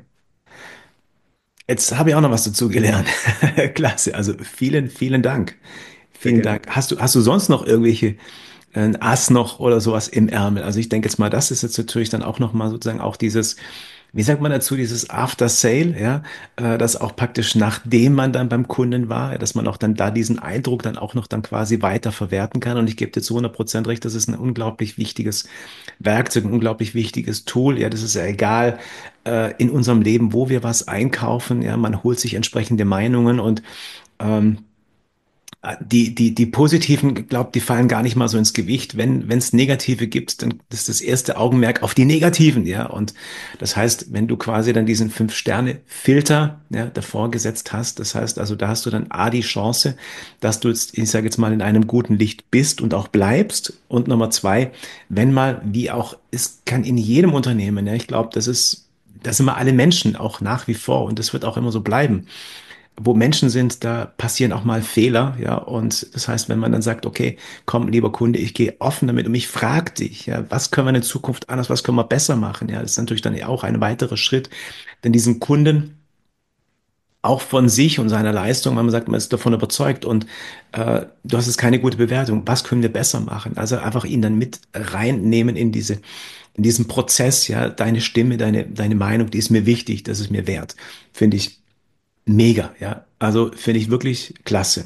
Jetzt habe ich auch noch was dazu gelernt. Klasse, also vielen, vielen Dank. Sehr Vielen gerne. Dank. Hast du, hast du sonst noch irgendwelche ein Ass noch oder sowas im Ärmel? Also ich denke jetzt mal, das ist jetzt natürlich dann auch noch mal sozusagen auch dieses, wie sagt man dazu, dieses After Sale, ja, äh, das auch praktisch nachdem man dann beim Kunden war, ja, dass man auch dann da diesen Eindruck dann auch noch dann quasi weiter verwerten kann. Und ich gebe dir zu hundert Prozent recht, das ist ein unglaublich wichtiges Werkzeug, ein unglaublich wichtiges Tool. Ja, das ist ja egal äh, in unserem Leben, wo wir was einkaufen. Ja, man holt sich entsprechende Meinungen und ähm, die, die, die positiven, glaubt, die fallen gar nicht mal so ins Gewicht. Wenn, wenn es negative gibt, dann ist das erste Augenmerk auf die negativen, ja. Und das heißt, wenn du quasi dann diesen Fünf-Sterne-Filter, ja, davor gesetzt hast, das heißt also, da hast du dann A, die Chance, dass du jetzt, ich sage jetzt mal, in einem guten Licht bist und auch bleibst. Und Nummer zwei, wenn mal, wie auch, es kann in jedem Unternehmen, ja, ich glaube, das ist, das sind wir alle Menschen, auch nach wie vor. Und das wird auch immer so bleiben, wo Menschen sind, da passieren auch mal Fehler, ja. Und das heißt, wenn man dann sagt, okay, komm, lieber Kunde, ich gehe offen damit und ich frage dich, ja, was können wir in Zukunft anders, was können wir besser machen? Ja, das ist natürlich dann auch ein weiterer Schritt, denn diesen Kunden auch von sich und seiner Leistung, wenn man sagt, man ist davon überzeugt und äh, du hast jetzt keine gute Bewertung, was können wir besser machen? Also einfach ihn dann mit reinnehmen in diese, in diesen Prozess, ja, deine Stimme, deine, deine Meinung, die ist mir wichtig, das ist mir wert, finde ich mega, ja. Also finde ich wirklich klasse.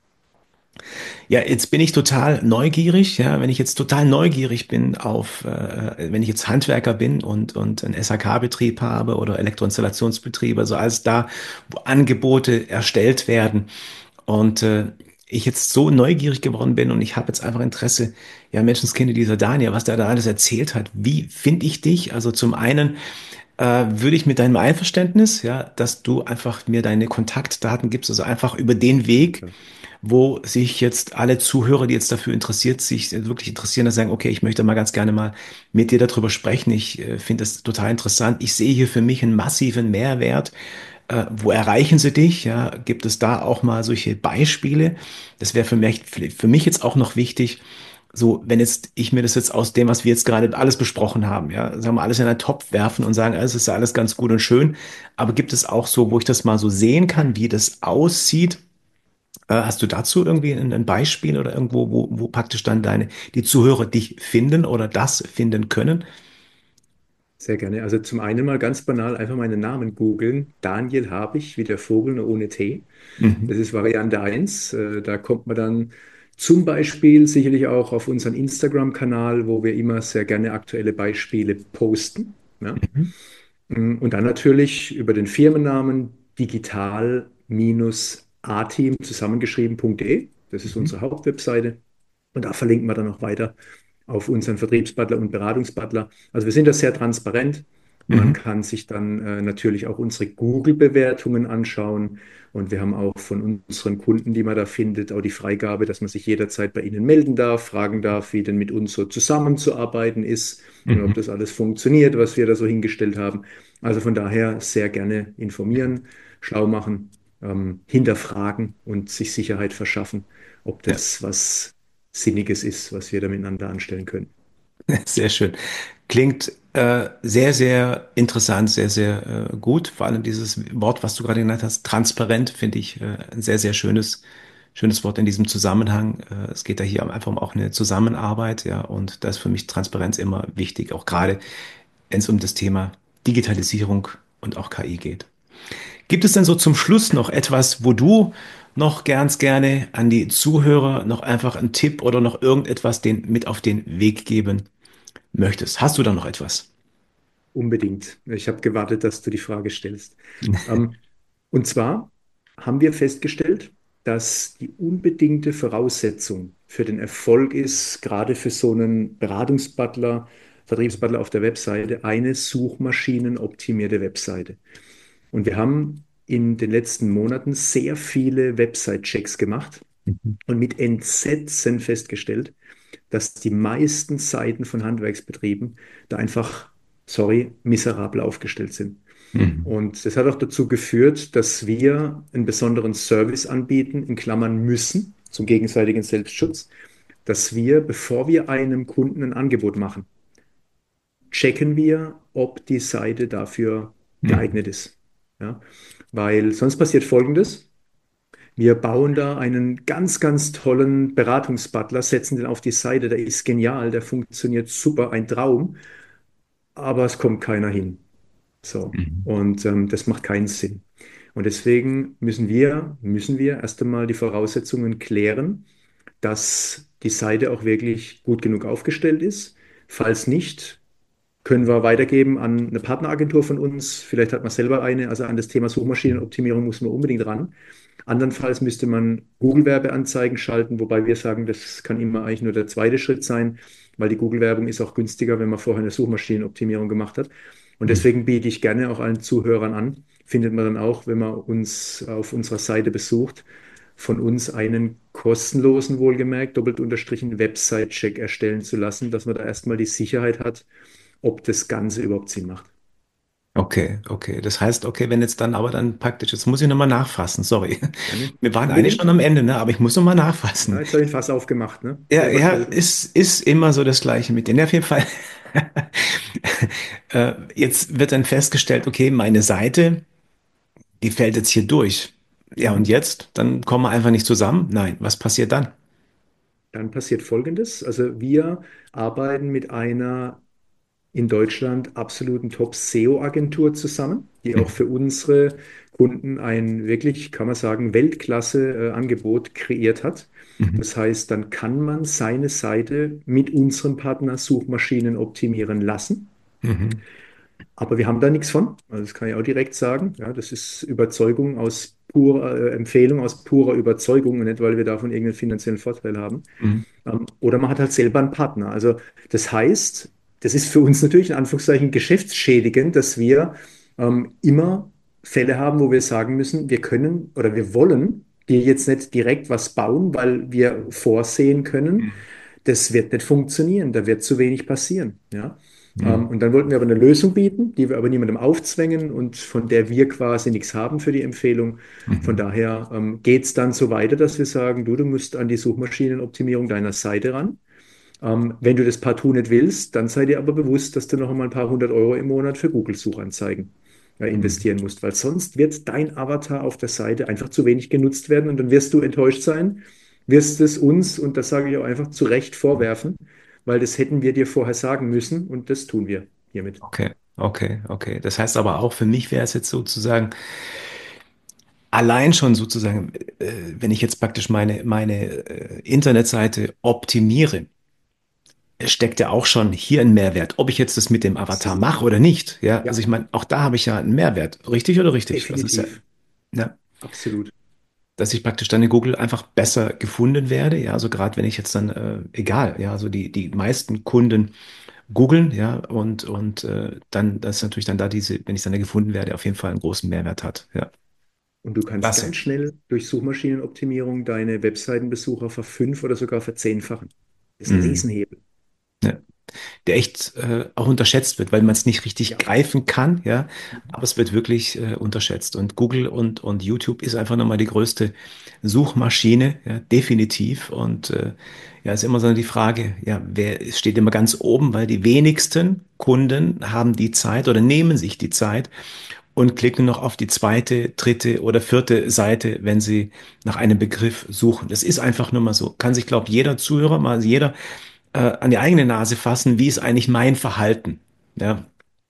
Ja, jetzt bin ich total neugierig, ja. Wenn ich jetzt total neugierig bin auf, äh, wenn ich jetzt Handwerker bin und, und einen S H K-Betrieb habe oder Elektroinstallationsbetrieb, also alles da, wo Angebote erstellt werden und äh, ich jetzt so neugierig geworden bin und ich habe jetzt einfach Interesse, ja, Menschenskinder, dieser Daniel, was der da alles erzählt hat, wie finde ich dich? Also zum einen, äh, würde ich mit deinem Einverständnis, ja, dass du einfach mir deine Kontaktdaten gibst, also einfach über den Weg, Ja, wo sich jetzt alle Zuhörer, die jetzt dafür interessiert, sich wirklich interessieren, dass sagen, okay, ich möchte mal ganz gerne mal mit dir darüber sprechen. Ich äh, finde das total interessant. Ich sehe hier für mich einen massiven Mehrwert. Äh, wo erreichen sie dich? Ja, gibt es da auch mal solche Beispiele? Das wäre für mich, für mich jetzt auch noch wichtig. So, wenn jetzt ich mir das jetzt aus dem, was wir jetzt gerade alles besprochen haben, ja, sagen wir alles in einen Topf werfen und sagen, es ist ja alles ganz gut und schön, aber gibt es auch so, wo ich das mal so sehen kann, wie das aussieht? Äh, hast du dazu irgendwie ein, ein Beispiel oder irgendwo, wo, wo praktisch dann deine, die Zuhörer dich finden oder das finden können? sehr gerne. Also zum einen mal ganz banal einfach meinen Namen googeln. Daniel Habich, wie der Vogel, nur ohne T. Mhm. Das ist Variante eins. Äh, Da kommt man dann zum Beispiel sicherlich auch auf unseren Instagram-Kanal, wo wir immer sehr gerne aktuelle Beispiele posten. Ja? Mhm. Mm, Und dann natürlich über den Firmennamen digital-ateam zusammengeschrieben.de. Das ist Mhm. unsere Hauptwebseite. Und da verlinken wir dann noch weiter auf unseren Vertriebsbutler und Beratungsbutler. Also wir sind da sehr transparent. Man Mhm. kann sich dann äh, natürlich auch unsere Google-Bewertungen anschauen. Und wir haben auch von unseren Kunden, die man da findet, auch die Freigabe, dass man sich jederzeit bei ihnen melden darf, fragen darf, wie denn mit uns so zusammenzuarbeiten ist und ob Mhm. das alles funktioniert, was wir da so hingestellt haben. Also von daher sehr gerne informieren, schlau machen, ähm, hinterfragen und sich Sicherheit verschaffen, ob Ja. das was Sinniges ist, was wir da miteinander anstellen können. Sehr schön. Klingt äh, sehr, sehr interessant, sehr, sehr äh, gut. Vor allem dieses Wort, was du gerade genannt hast, transparent, finde ich äh, ein sehr, sehr schönes, schönes Wort in diesem Zusammenhang. Äh, es geht da hier einfach um auch eine Zusammenarbeit, ja, und da ist für mich Transparenz immer wichtig, auch gerade wenn es um das Thema Digitalisierung und auch K I geht. Gibt es denn so zum Schluss noch etwas, wo du noch ganz gerne an die Zuhörer noch einfach einen Tipp oder noch irgendetwas den, mit auf den Weg geben möchtest? Hast du da noch etwas? Unbedingt. Ich habe gewartet, dass du die Frage stellst. Ähm, und zwar haben wir festgestellt, dass die unbedingte Voraussetzung für den Erfolg ist, gerade für so einen Beratungsbutler, Vertriebsbutler auf der Webseite, eine suchmaschinenoptimierte Webseite. Und wir haben in den letzten Monaten sehr viele Website-Checks gemacht Mhm. und mit Entsetzen festgestellt, dass die meisten Seiten von Handwerksbetrieben da einfach, sorry, miserabel aufgestellt sind. Mhm. Und das hat auch dazu geführt, dass wir einen besonderen Service anbieten, in Klammern müssen, zum gegenseitigen Selbstschutz, dass wir, bevor wir einem Kunden ein Angebot machen, checken wir, ob die Seite dafür Mhm. geeignet ist. Ja? Weil sonst passiert Folgendes. Wir bauen da einen ganz, ganz tollen Beratungsbutler, setzen den auf die Seite, der ist genial, der funktioniert super, ein Traum, aber es kommt keiner hin. So. Mhm. Und ähm, das macht keinen Sinn. Und deswegen müssen wir, müssen wir erst einmal die Voraussetzungen klären, dass die Seite auch wirklich gut genug aufgestellt ist. Falls nicht, können wir weitergeben an eine Partneragentur von uns. Vielleicht hat man selber eine. Also an das Thema Suchmaschinenoptimierung muss man unbedingt ran. Andernfalls müsste man Google-Werbeanzeigen schalten, wobei wir sagen, das kann immer eigentlich nur der zweite Schritt sein, weil die Google-Werbung ist auch günstiger, wenn man vorher eine Suchmaschinenoptimierung gemacht hat. Und Mhm. deswegen biete ich gerne auch allen Zuhörern an, findet man dann auch, wenn man uns auf unserer Seite besucht, von uns einen kostenlosen, wohlgemerkt, doppelt unterstrichen Website-Check erstellen zu lassen, dass man da erstmal die Sicherheit hat, ob das Ganze überhaupt Sinn macht. Okay, okay. Das heißt, okay, wenn jetzt dann aber dann praktisch, jetzt muss ich nochmal nachfassen, sorry. Gerne. Wir waren eigentlich schon Unbedingt. am Ende, ne? Aber ich muss nochmal Ja, nachfassen. jetzt habe ich ein Fass aufgemacht, ne? Ja, Selber ja, schuld. ist, ist immer so das Gleiche mit denen. Ja, auf jeden Fall. Äh, jetzt wird dann festgestellt, okay, meine Seite, die fällt jetzt hier durch. Ja, und Mhm. jetzt? Dann kommen wir einfach nicht zusammen? Nein, was passiert dann? Dann passiert Folgendes. Also wir arbeiten mit einer in Deutschland absoluten Top-S E O-Agentur zusammen, die auch Mhm. für unsere Kunden ein wirklich, kann man sagen, Weltklasse-Angebot kreiert hat. Mhm. Das heißt, dann kann man seine Seite mit unserem Partner Suchmaschinen optimieren lassen. Mhm. Aber wir haben da nichts von. Also das kann ich auch direkt sagen. Ja, das ist Überzeugung aus purer, äh, Empfehlung aus purer Überzeugung und nicht, weil wir davon irgendeinen finanziellen Vorteil haben. Mhm. Ähm, oder man hat halt selber einen Partner. Also das heißt, das ist für uns natürlich in Anführungszeichen geschäftsschädigend, dass wir ähm, immer Fälle haben, wo wir sagen müssen, wir können oder wir wollen dir jetzt nicht direkt was bauen, weil wir vorsehen können, Mhm. das wird nicht funktionieren, da wird zu wenig passieren. Ja? Mhm. Ähm, und dann wollten wir aber eine Lösung bieten, die wir aber niemandem aufzwängen und von der wir quasi nichts haben für die Empfehlung. Von Mhm. daher ähm, geht es dann so weiter, dass wir sagen, du, du musst an die Suchmaschinenoptimierung deiner Seite ran. Ähm, wenn du das partout nicht willst, dann sei dir aber bewusst, dass du noch einmal ein paar hundert Euro im Monat für Google-Suchanzeigen äh, Mhm. investieren musst, weil sonst wird dein Avatar auf der Seite einfach zu wenig genutzt werden und dann wirst du enttäuscht sein, wirst es uns, und das sage ich auch einfach, zu Recht vorwerfen, weil das hätten wir dir vorher sagen müssen und das tun wir hiermit. Okay, okay, okay. Das heißt aber auch, für mich wäre es jetzt sozusagen allein schon sozusagen, äh, wenn ich jetzt praktisch meine, meine äh, Internetseite optimiere, steckt ja auch schon hier ein Mehrwert. Ob ich jetzt das mit dem Avatar Absolut. mache oder nicht, ja. Also Ja, ich meine, auch da habe ich ja einen Mehrwert. Richtig oder richtig? Das ist ja, definitiv. ja, Absolut. dass ich praktisch dann in Google einfach besser gefunden werde. Ja, also gerade wenn ich jetzt dann, äh, egal, ja, also die, die meisten Kunden googeln, ja, und, und äh, dann, dass natürlich dann da diese, wenn ich dann da gefunden werde, auf jeden Fall einen großen Mehrwert hat. Ja, Und du kannst klasse. ganz schnell durch Suchmaschinenoptimierung deine Webseitenbesucher verfünf- oder sogar verzehnfachen. Das ist ein Mhm. Riesenhebel. Ja. Der echt äh, auch unterschätzt wird, weil man es nicht richtig Ja. greifen kann, ja, aber es wird wirklich äh, unterschätzt. Und Google und, und YouTube ist einfach nochmal die größte Suchmaschine, ja, definitiv. Und äh, ja, ist immer so die Frage, ja, wer es steht immer ganz oben, weil die wenigsten Kunden haben die Zeit oder nehmen sich die Zeit und klicken noch auf die zweite, dritte oder vierte Seite, wenn sie nach einem Begriff suchen. Das ist einfach nur mal so. Kann sich, glaube ich, jeder Zuhörer, mal jeder äh, an die eigene Nase fassen, wie ist eigentlich mein Verhalten? Ja,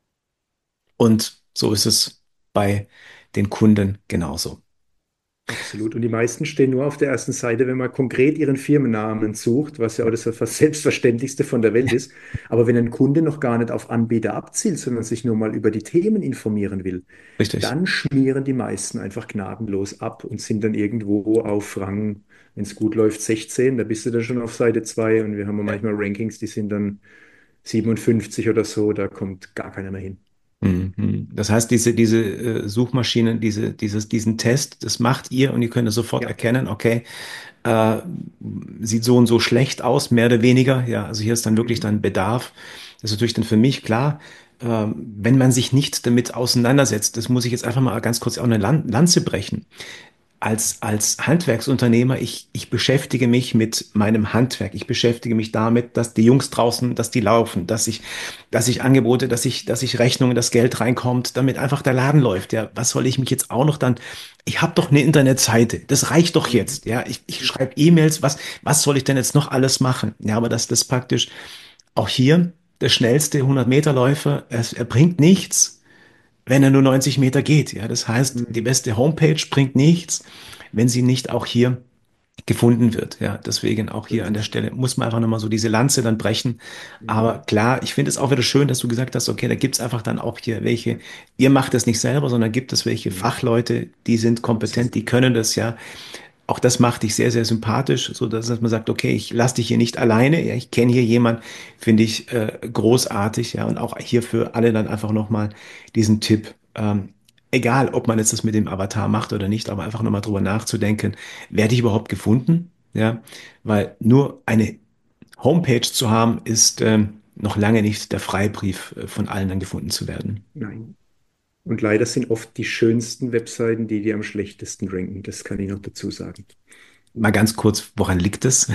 und so ist es bei den Kunden genauso. Absolut. Und die meisten stehen nur auf der ersten Seite, wenn man konkret ihren Firmennamen sucht, was ja auch das fast Selbstverständlichste von der Welt ist. Aber wenn ein Kunde noch gar nicht auf Anbieter abzielt, sondern sich nur mal über die Themen informieren will, Richtig. dann schmieren die meisten einfach gnadenlos ab und sind dann irgendwo auf Rang, wenn es gut läuft, sechzehn. Da bist du dann schon auf Seite zwei und wir haben ja Ja. manchmal Rankings, die sind dann siebenundfünfzig oder so, da kommt gar keiner mehr hin. Mhm. Das heißt, diese, diese äh, Suchmaschinen, diese, dieses, diesen Test, das macht ihr und ihr könnt es sofort Ja. erkennen, okay, äh, sieht so und so schlecht aus, mehr oder weniger. Ja, also hier ist dann wirklich Mhm. dann Bedarf. Das ist natürlich dann für mich klar, ähm, wenn man sich nicht damit auseinandersetzt, das muss ich jetzt einfach mal ganz kurz auch eine Lan Lanze brechen. als, als Handwerksunternehmer, ich, ich beschäftige mich mit meinem Handwerk. Ich beschäftige mich damit, dass die Jungs draußen, dass die laufen, dass ich, dass ich Angebote, dass ich, dass ich Rechnungen, dass Geld reinkommt, damit einfach der Laden läuft. Ja, was soll ich mich jetzt auch noch dann? Ich habe doch eine Internetseite. Das reicht doch Mhm. jetzt. Ja, ich, ich schreibe E-Mails. Was, was soll ich denn jetzt noch alles machen? Ja, aber dass das praktisch auch hier der schnellste hundert Meter Läufer, es, er bringt nichts, wenn er nur neunzig Meter geht. Ja, das heißt, die Mhm. beste Homepage bringt nichts, wenn sie nicht auch hier gefunden wird. Ja, deswegen auch So hier ist an der es. Stelle muss man einfach nochmal so diese Lanze dann brechen. Mhm. Aber klar, ich finde es auch wieder schön, dass du gesagt hast, okay, da gibt es einfach dann auch hier welche, ihr macht das nicht selber, sondern gibt es welche Mhm. Fachleute, die sind So ist kompetent, es. die können das ja. Auch das macht dich sehr, sehr sympathisch, so dass, dass man sagt, okay, ich lasse dich hier nicht alleine. Ja, ich kenne hier jemanden, finde ich äh, großartig. Ja, und auch hier für alle dann einfach nochmal diesen Tipp. Ähm, egal, ob man jetzt das mit dem Avatar macht oder nicht, aber einfach nochmal drüber nachzudenken, werde ich überhaupt gefunden? Ja, weil nur eine Homepage zu haben, ist ähm, noch lange nicht der Freibrief, äh, von allen dann gefunden zu werden. Nein. Und leider sind oft die schönsten Webseiten die, die am schlechtesten ranken. Das kann ich noch dazu sagen. Mal ganz kurz, woran liegt es?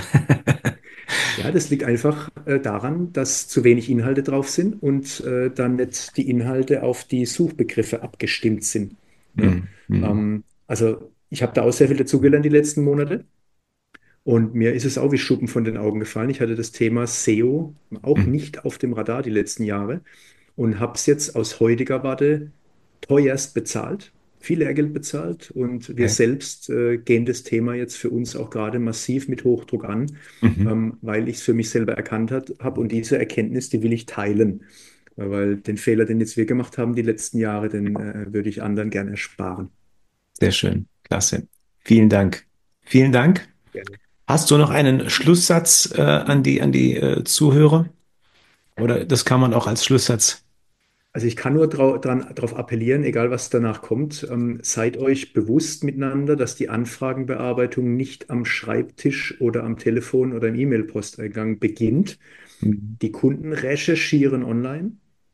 Ja, das liegt einfach äh, daran, dass zu wenig Inhalte drauf sind und äh, dann nicht die Inhalte auf die Suchbegriffe abgestimmt sind. Ja? Hm, hm, Ähm, also ich habe da auch sehr viel dazugelernt die letzten Monate und mir ist es auch wie Schuppen von den Augen gefallen. Ich hatte das Thema S E O auch hm. nicht auf dem Radar die letzten Jahre und habe es jetzt aus heutiger Warte teuerst bezahlt, viel Lehrgeld bezahlt und wir Okay. selbst äh, gehen das Thema jetzt für uns auch gerade massiv mit Hochdruck an, Mhm. ähm, weil ich es für mich selber erkannt habe und diese Erkenntnis, die will ich teilen, Äh, weil den Fehler, den jetzt wir gemacht haben die letzten Jahre, den äh, würde ich anderen gerne ersparen. Sehr schön. Klasse. Vielen Dank. Vielen Dank. Gerne. Hast du noch einen Schlusssatz äh, an die, an die äh, Zuhörer? Oder das kann man auch als Schlusssatz. Also ich kann nur darauf appellieren, egal was danach kommt, ähm, seid euch bewusst miteinander, dass die Anfragenbearbeitung nicht am Schreibtisch oder am Telefon oder im E-Mail-Posteingang beginnt. Mhm. Die Kunden recherchieren online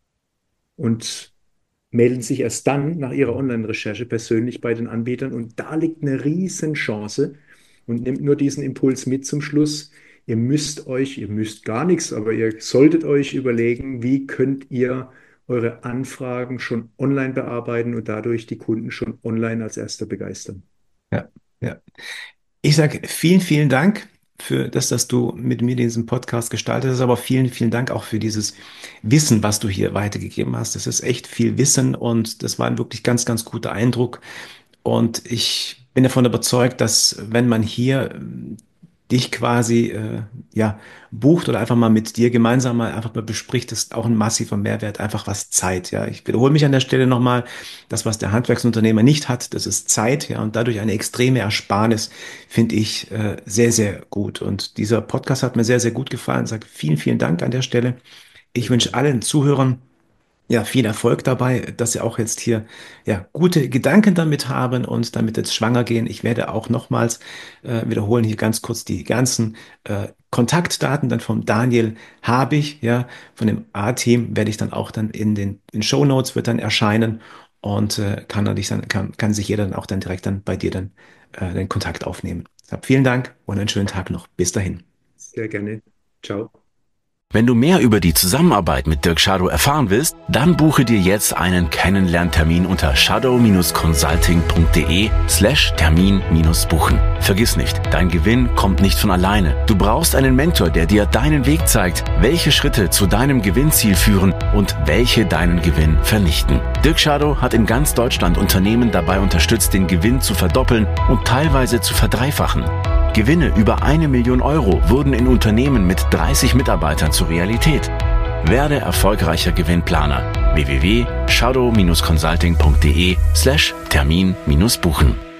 und melden sich erst dann nach ihrer Online-Recherche persönlich bei den Anbietern. Und da liegt eine Riesenchance. Und nehmt nur diesen Impuls mit zum Schluss. Ihr müsst euch, ihr müsst gar nichts, aber ihr solltet euch überlegen, wie könnt ihr eure Anfragen schon online bearbeiten und dadurch die Kunden schon online als Erster begeistern. Ja, ja. Ich sage vielen, vielen Dank für das, dass du mit mir diesen Podcast gestaltet hast, aber vielen, vielen Dank auch für dieses Wissen, was du hier weitergegeben hast. Das ist echt viel Wissen und das war ein wirklich ganz, ganz guter Eindruck. Und ich bin davon überzeugt, dass wenn man hier ähm, dich quasi äh, ja bucht oder einfach mal mit dir gemeinsam mal einfach mal bespricht, ist auch ein massiver Mehrwert, einfach was Zeit. Ja, ich wiederhole mich an der Stelle nochmal: Das, was der Handwerksunternehmer nicht hat, das ist Zeit. Ja, und dadurch eine extreme Ersparnis, finde ich äh, sehr, sehr gut. Und dieser Podcast hat mir sehr, sehr gut gefallen. Ich sage vielen, vielen Dank an der Stelle. Ich Sehr wünsche gerne. allen Zuhörern ja viel Erfolg dabei, dass Sie auch jetzt hier ja gute Gedanken damit haben und damit jetzt schwanger gehen. Ich werde auch nochmals äh, wiederholen hier ganz kurz die ganzen äh, Kontaktdaten dann vom Daniel habe ich, ja, von dem A-Team werde ich dann auch dann in den in Shownotes wird dann erscheinen und äh, kann dann, dann kann, kann sich jeder dann auch dann direkt dann bei dir dann äh, den Kontakt aufnehmen. Hab vielen Dank und einen schönen Tag noch. Bis dahin. Sehr gerne. Ciao. Wenn du mehr über die Zusammenarbeit mit Dirk Schadow erfahren willst, dann buche dir jetzt einen Kennenlerntermin unter shadow-consulting.de slash Termin minus buchen. Vergiss nicht, dein Gewinn kommt nicht von alleine. Du brauchst einen Mentor, der dir deinen Weg zeigt, welche Schritte zu deinem Gewinnziel führen und welche deinen Gewinn vernichten. Dirk Schadow hat in ganz Deutschland Unternehmen dabei unterstützt, den Gewinn zu verdoppeln und teilweise zu verdreifachen. Gewinne über eine Million Euro wurden in Unternehmen mit dreißig Mitarbeitern zur Realität. Werde erfolgreicher Gewinnplaner. w w w punkt shadow-consulting.de slash Termin minus buchen.